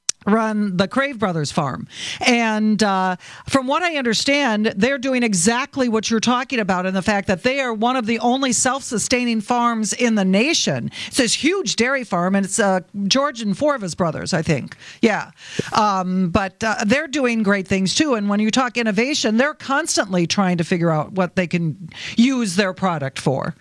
run the Crave Brothers Farm. And uh, from what I understand, they're doing exactly what you're talking about in the fact that they are one of the only self-sustaining farms in the nation. It's this huge dairy farm, and it's uh, George and four of his brothers, I think. Yeah. Um, but uh, they're doing great things, too. And when you talk innovation, they're constantly trying to figure out what they can use their product for.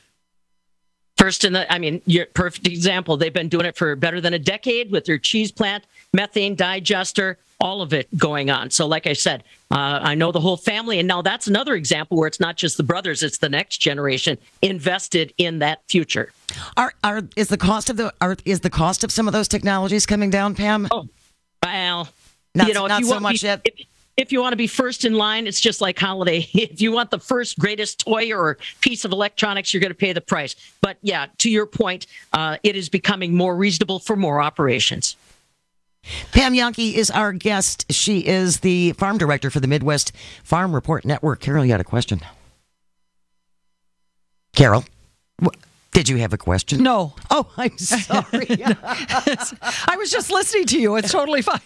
First, in the, I mean, your perfect example. They've been doing it for better than a decade with their cheese plant, methane digester, all of it going on. So like I said, uh, I know the whole family. And now that's another example where it's not just the brothers, it's the next generation invested in that future. Are, are is the cost of the are, is the cost of some of those technologies coming down, Pam? Oh, well, not, you know, not if you so want much be, yet. If, If you want to be first in line, it's just like holiday. If you want the first greatest toy or piece of electronics, you're going to pay the price. But yeah, to your point, uh, it is becoming more reasonable for more operations. Pam Jahnke is our guest. She is the farm director for the Midwest Farm Report Network. Carol, you had a question. Carol? What? Did you have a question? No. Oh, I'm sorry. I was just listening to you. It's totally fine.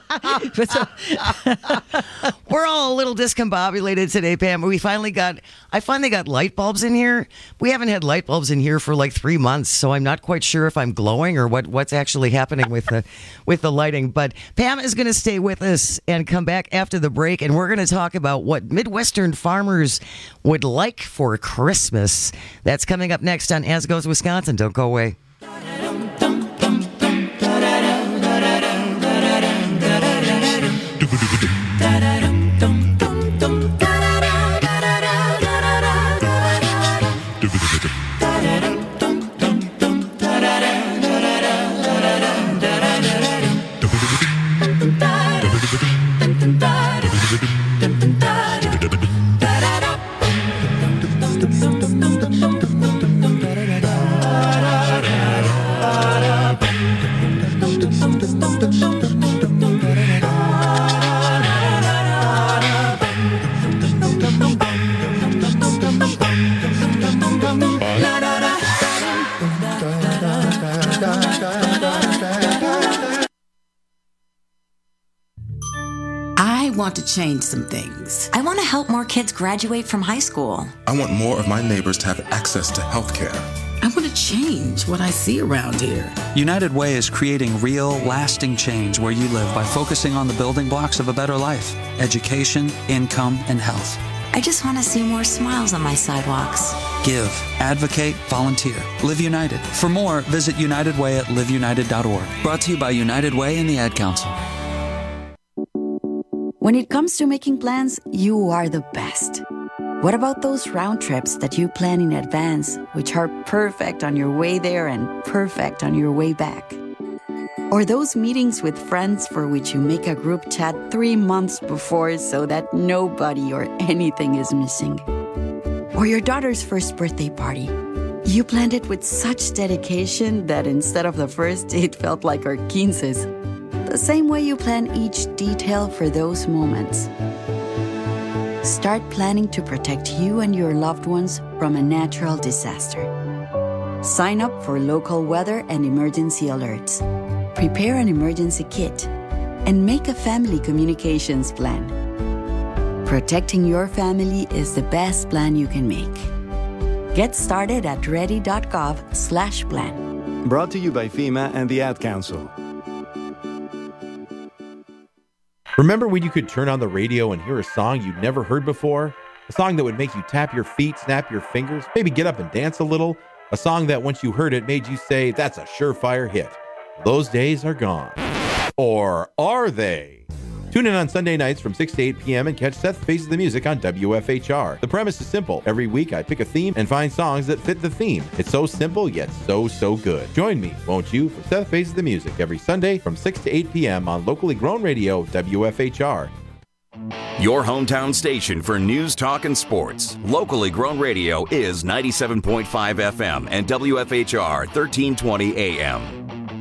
We're all a little discombobulated today, Pam. We finally got, I finally got light bulbs in here. We haven't had light bulbs in here for like three months, so I'm not quite sure if I'm glowing or what, what's actually happening with the with the lighting. But Pam is going to stay with us and come back after the break, and we're going to talk about what Midwestern farmers would like for Christmas. That's coming up next on As Goes Wisconsin. Don't go away. I want to change some things. I want to help more kids graduate from high school. I want more of my neighbors to have access to health care. I want to change what I see around here. United Way is creating real, lasting change where you live by focusing on the building blocks of a better life: education, income, and health. I just want to see more smiles on my sidewalks. Give, advocate, volunteer. Live United. For more, visit United Way at live united dot org. Brought to you by United Way and the Ad Council. When it comes to making plans, you are the best. What about those round trips that you plan in advance, which are perfect on your way there and perfect on your way back? Or those meetings with friends for which you make a group chat three months before so that nobody or anything is missing? Or your daughter's first birthday party. You planned it with such dedication that instead of the first, it felt like our quinces. The same way you plan each detail for those moments. Start planning to protect you and your loved ones from a natural disaster. Sign up for local weather and emergency alerts. Prepare an emergency kit and make a family communications plan. Protecting your family is the best plan you can make. Get started at ready.gov slash plan. Brought to you by FEMA and the Ad Council. Remember when you could turn on the radio and hear a song you'd never heard before? A song that would make you tap your feet, snap your fingers, maybe get up and dance a little? A song that once you heard it made you say, that's a surefire hit. Those days are gone. Or are they? Tune in on Sunday nights from six to eight p.m. and catch Seth Faces the Music on W F H R. The premise is simple. Every week I pick a theme and find songs that fit the theme. It's so simple, yet so, so good. Join me, won't you, for Seth Faces the Music every Sunday from six to eight p.m. on locally grown radio W F H R. Your hometown station for news, talk, and sports. Locally grown radio is ninety-seven point five F M and W F H R thirteen twenty A M.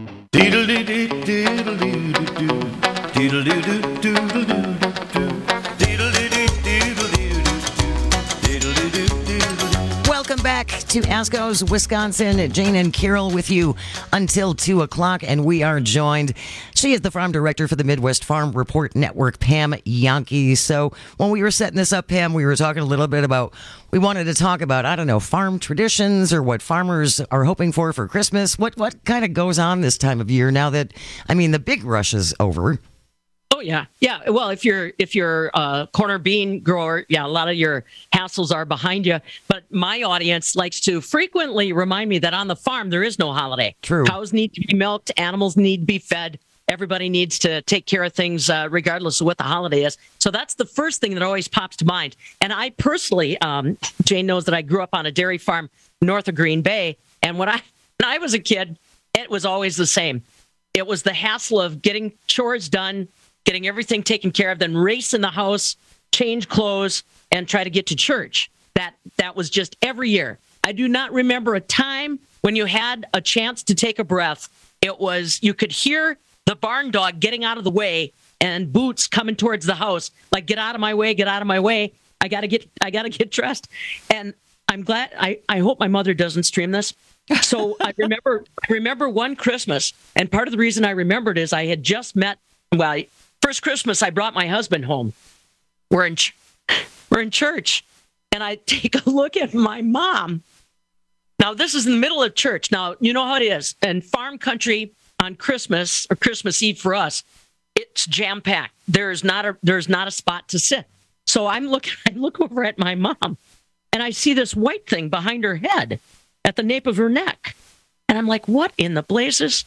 Welcome back to Asco's Wisconsin. Jane and Carol with you until two o'clock, and we are joined. She is the farm director for the Midwest Farm Report Network, Pam Jahnke. So when we were setting this up, Pam, we were talking a little bit about, we wanted to talk about, I don't know, farm traditions or what farmers are hoping for for Christmas. What, what kind of goes on this time of year now that, I mean, the big rush is over? Oh yeah, yeah. Well, if you're if you're a corner bean grower, yeah, a lot of your hassles are behind you. But my audience likes to frequently remind me that on the farm there is no holiday. True. Cows need to be milked, animals need to be fed. Everybody needs to take care of things uh, regardless of what the holiday is. So that's the first thing that always pops to mind. And I personally, um, Jane knows that I grew up on a dairy farm north of Green Bay, and when I when I was a kid, it was always the same. It was the hassle of getting chores done, getting everything taken care of, then race in the house, change clothes, and try to get to church. That that was just every year. I do not remember a time when you had a chance to take a breath. It was, you could hear the barn dog getting out of the way and Boots coming towards the house, like, get out of my way, get out of my way. I gotta get I gotta get dressed. And I'm glad, I, I hope my mother doesn't stream this. So I remember I remember one Christmas, and part of the reason I remembered is I had just met, well, first Christmas, I brought my husband home. We're in, ch- we're in church, and I take a look at my mom. Now, this is in the middle of church. Now, you know how it is. In farm country on Christmas, or Christmas Eve for us, it's jam-packed. There's not a there's not a spot to sit. So I'm look I look over at my mom, and I see this white thing behind her head at the nape of her neck. And I'm like, what in the blazes?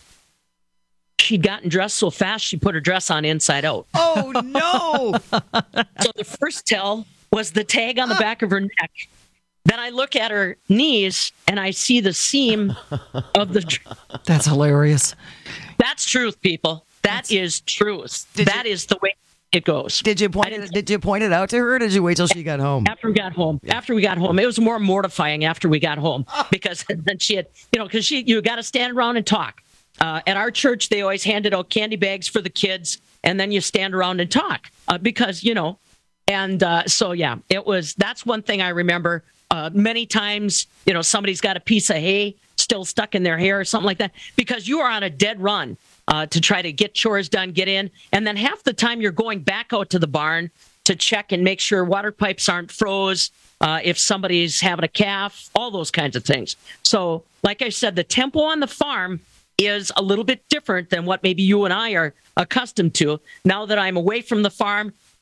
She'd gotten dressed so fast, she put her dress on inside out. Oh, no. So the first tell was the tag on the back of her neck. Then I look at her knees, and I see the seam of the... That's hilarious. That's truth, people. That That's... is truth. That you... is the way it goes. Did you point it, did you point it out to her, or did you wait till she got home? After we got home. Yeah. After we got home. It was more mortifying after we got home, because then she had, you know, because she you got to stand around and talk. Uh, at our church, they always handed out candy bags for the kids, and then you stand around and talk uh, because, you know, and uh, so, yeah, it was, that's one thing I remember. Uh, many times, you know, somebody's got a piece of hay still stuck in their hair or something like that, because you are on a dead run uh, to try to get chores done, get in. And then half the time you're going back out to the barn to check and make sure water pipes aren't froze, uh, if somebody's having a calf, all those kinds of things. So, like I said, the tempo on the farm is a little bit different than what maybe you and I are accustomed to. Now that I'm away from the farm,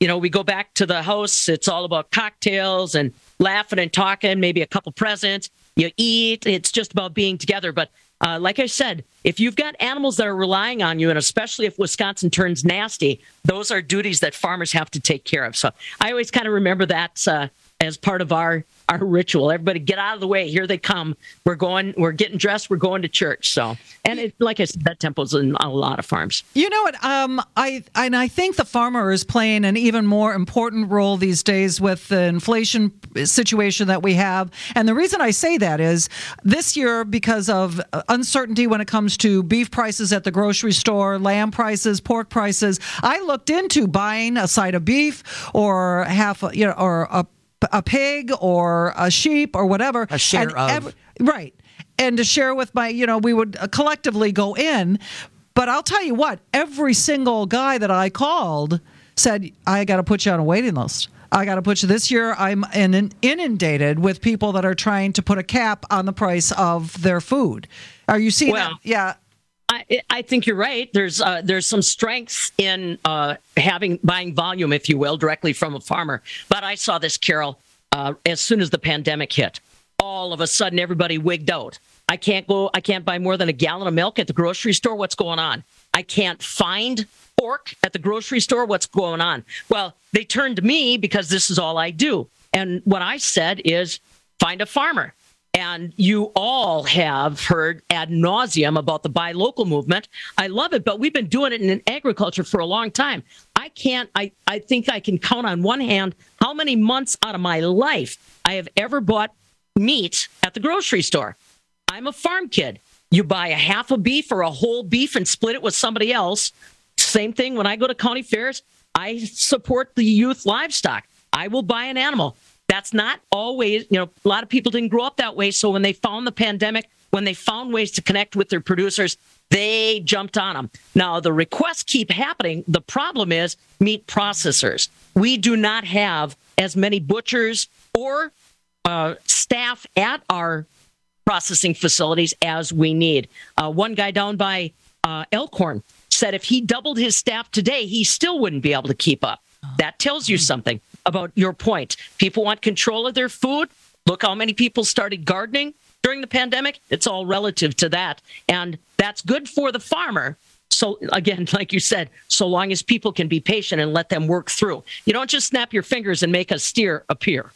you know, we go back to the house. It's all about cocktails and laughing and talking, maybe a couple presents. You eat. It's just about being together. But uh, like I said, if you've got animals that are relying on you, and especially if Wisconsin turns nasty, those are duties that farmers have to take care of. So I always kind of remember that uh, as part of our our ritual. Everybody get out of the way. Here they come. We're going, we're getting dressed. We're going to church. So, and it, like I said, that tempo's in a lot of farms. You know what? Um, I, and I think the farmer is playing an even more important role these days with the inflation situation that we have. And the reason I say that is this year, because of uncertainty when it comes to beef prices at the grocery store, lamb prices, pork prices, I looked into buying a side of beef or half, a, you know, or a a pig or a sheep or whatever. A share and of. Every, right. And to share with my, you know, we would collectively go in. But I'll tell you what, every single guy that I called said, I got to put you on a waiting list. I got to put you this year. I'm in, inundated with people that are trying to put a cap on the price of their food. Are you seeing well, that? Yeah. I, I think you're right. There's uh, there's some strengths in uh, having buying volume, if you will, directly from a farmer. But I saw this, Carol, uh, as soon as the pandemic hit. All of a sudden, everybody wigged out. I can't go. I can't buy more than a gallon of milk at the grocery store. What's going on? I can't find pork at the grocery store. What's going on? Well, they turned to me because this is all I do. And what I said is, find a farmer. And you all have heard ad nauseum about the buy local movement. I love it, but we've been doing it in agriculture for a long time. I can't, I, I think I can count on one hand how many months out of my life I have ever bought meat at the grocery store. I'm a farm kid. You buy a half a beef or a whole beef and split it with somebody else. Same thing when I go to county fairs. I support the youth livestock. I will buy an animal. That's not always, you know, a lot of people didn't grow up that way. So when they found the pandemic, when they found ways to connect with their producers, they jumped on them. Now, the requests keep happening. The problem is meat processors. We do not have as many butchers or uh, staff at our processing facilities as we need. Uh, one guy down by uh, Elkhorn said if he doubled his staff today, he still wouldn't be able to keep up. That tells you something about your point. People want control of their food. Look how many people started gardening during the pandemic. It's all relative to that. And that's good for the farmer. So again, like you said, so long as people can be patient and let them work through. You don't just snap your fingers and make a steer appear.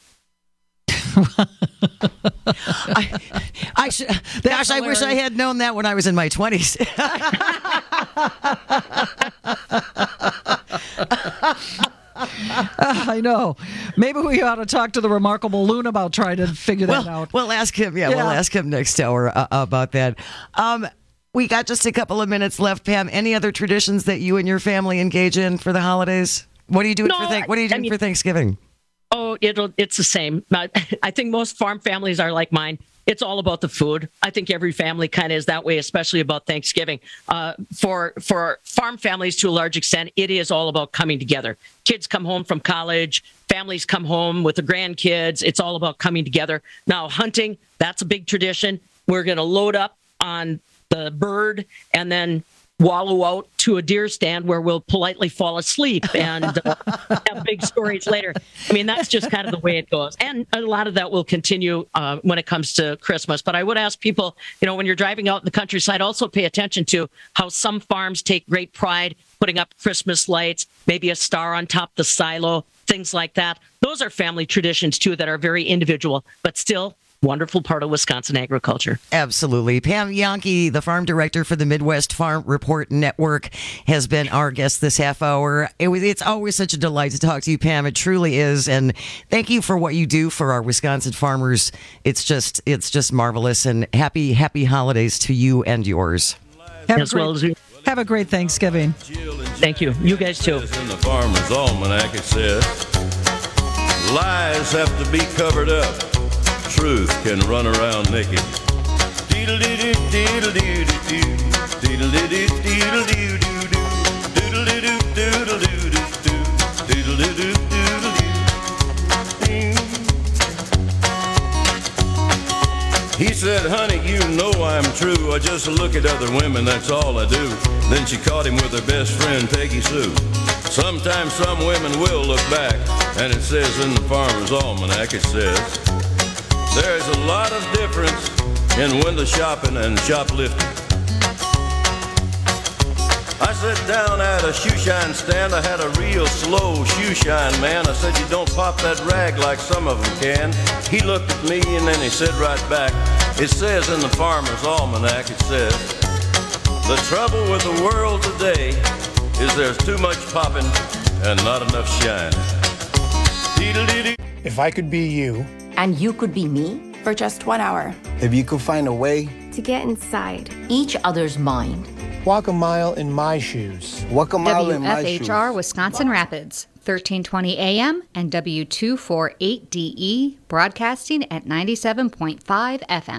I, I should, gosh, I wish I had known that when I was in my twenties. Uh, I know. Maybe we ought to talk to the remarkable Loon about trying to figure well, that out. We'll ask him. Yeah, yeah, we'll ask him next hour uh, about that. Um, we got just a couple of minutes left, Pam. Any other traditions that you and your family engage in for the holidays? What are you doing no, for th- What are you doing I mean, for Thanksgiving? Oh, it'll it's the same. I think most farm families are like mine. It's all about the food. I think every family kind of is that way, especially about Thanksgiving. Uh, for for farm families, to a large extent, it is all about coming together. Kids come home from college, families come home with the grandkids. It's all about coming together. Now, hunting, that's a big tradition. We're going to load up on the bird and then wallow out to a deer stand where we'll politely fall asleep and uh, have big stories later. I mean, that's just kind of the way it goes. And a lot of that will continue uh, when it comes to Christmas. But I would ask people, you know, when you're driving out in the countryside, also pay attention to how some farms take great pride putting up Christmas lights, maybe a star on top of the silo, things like that. Those are family traditions, too, that are very individual, but still wonderful part of Wisconsin agriculture. Absolutely. Pam Jahnke, the farm director for the Midwest Farm Report Network, has been our guest this half hour. It was, it's always such a delight to talk to you, Pam. It truly is. And thank you for what you do for our Wisconsin farmers. It's just it's just marvelous. And happy, happy holidays to you and yours. Have, as a, great, well as you. have a great Thanksgiving. Thank you. You guys too. In the Farmer's Almanac it says, lies have to be covered up. Truth can run around naked. He said, honey, you know I'm true. I just look at other women, that's all I do. Then she caught him with her best friend, Peggy Sue. Sometimes some women will look back, and it says in the Farmer's Almanac, it says, there's a lot of difference in window shopping and shoplifting. I sat down at a shoe shine stand. I had a real slow shoe shine man. I said, you don't pop that rag like some of them can. He looked at me and then he said right back, it says in the Farmer's Almanac, it says, the trouble with the world today is there's too much popping and not enough shine. If I could be you, and you could be me, for just one hour, if you could find a way to get inside each other's mind, walk a mile in my shoes. Walk a mile in my shoes. W F H R Wisconsin Rapids, thirteen twenty A M and W two forty-eight D E, broadcasting at ninety-seven point five F M.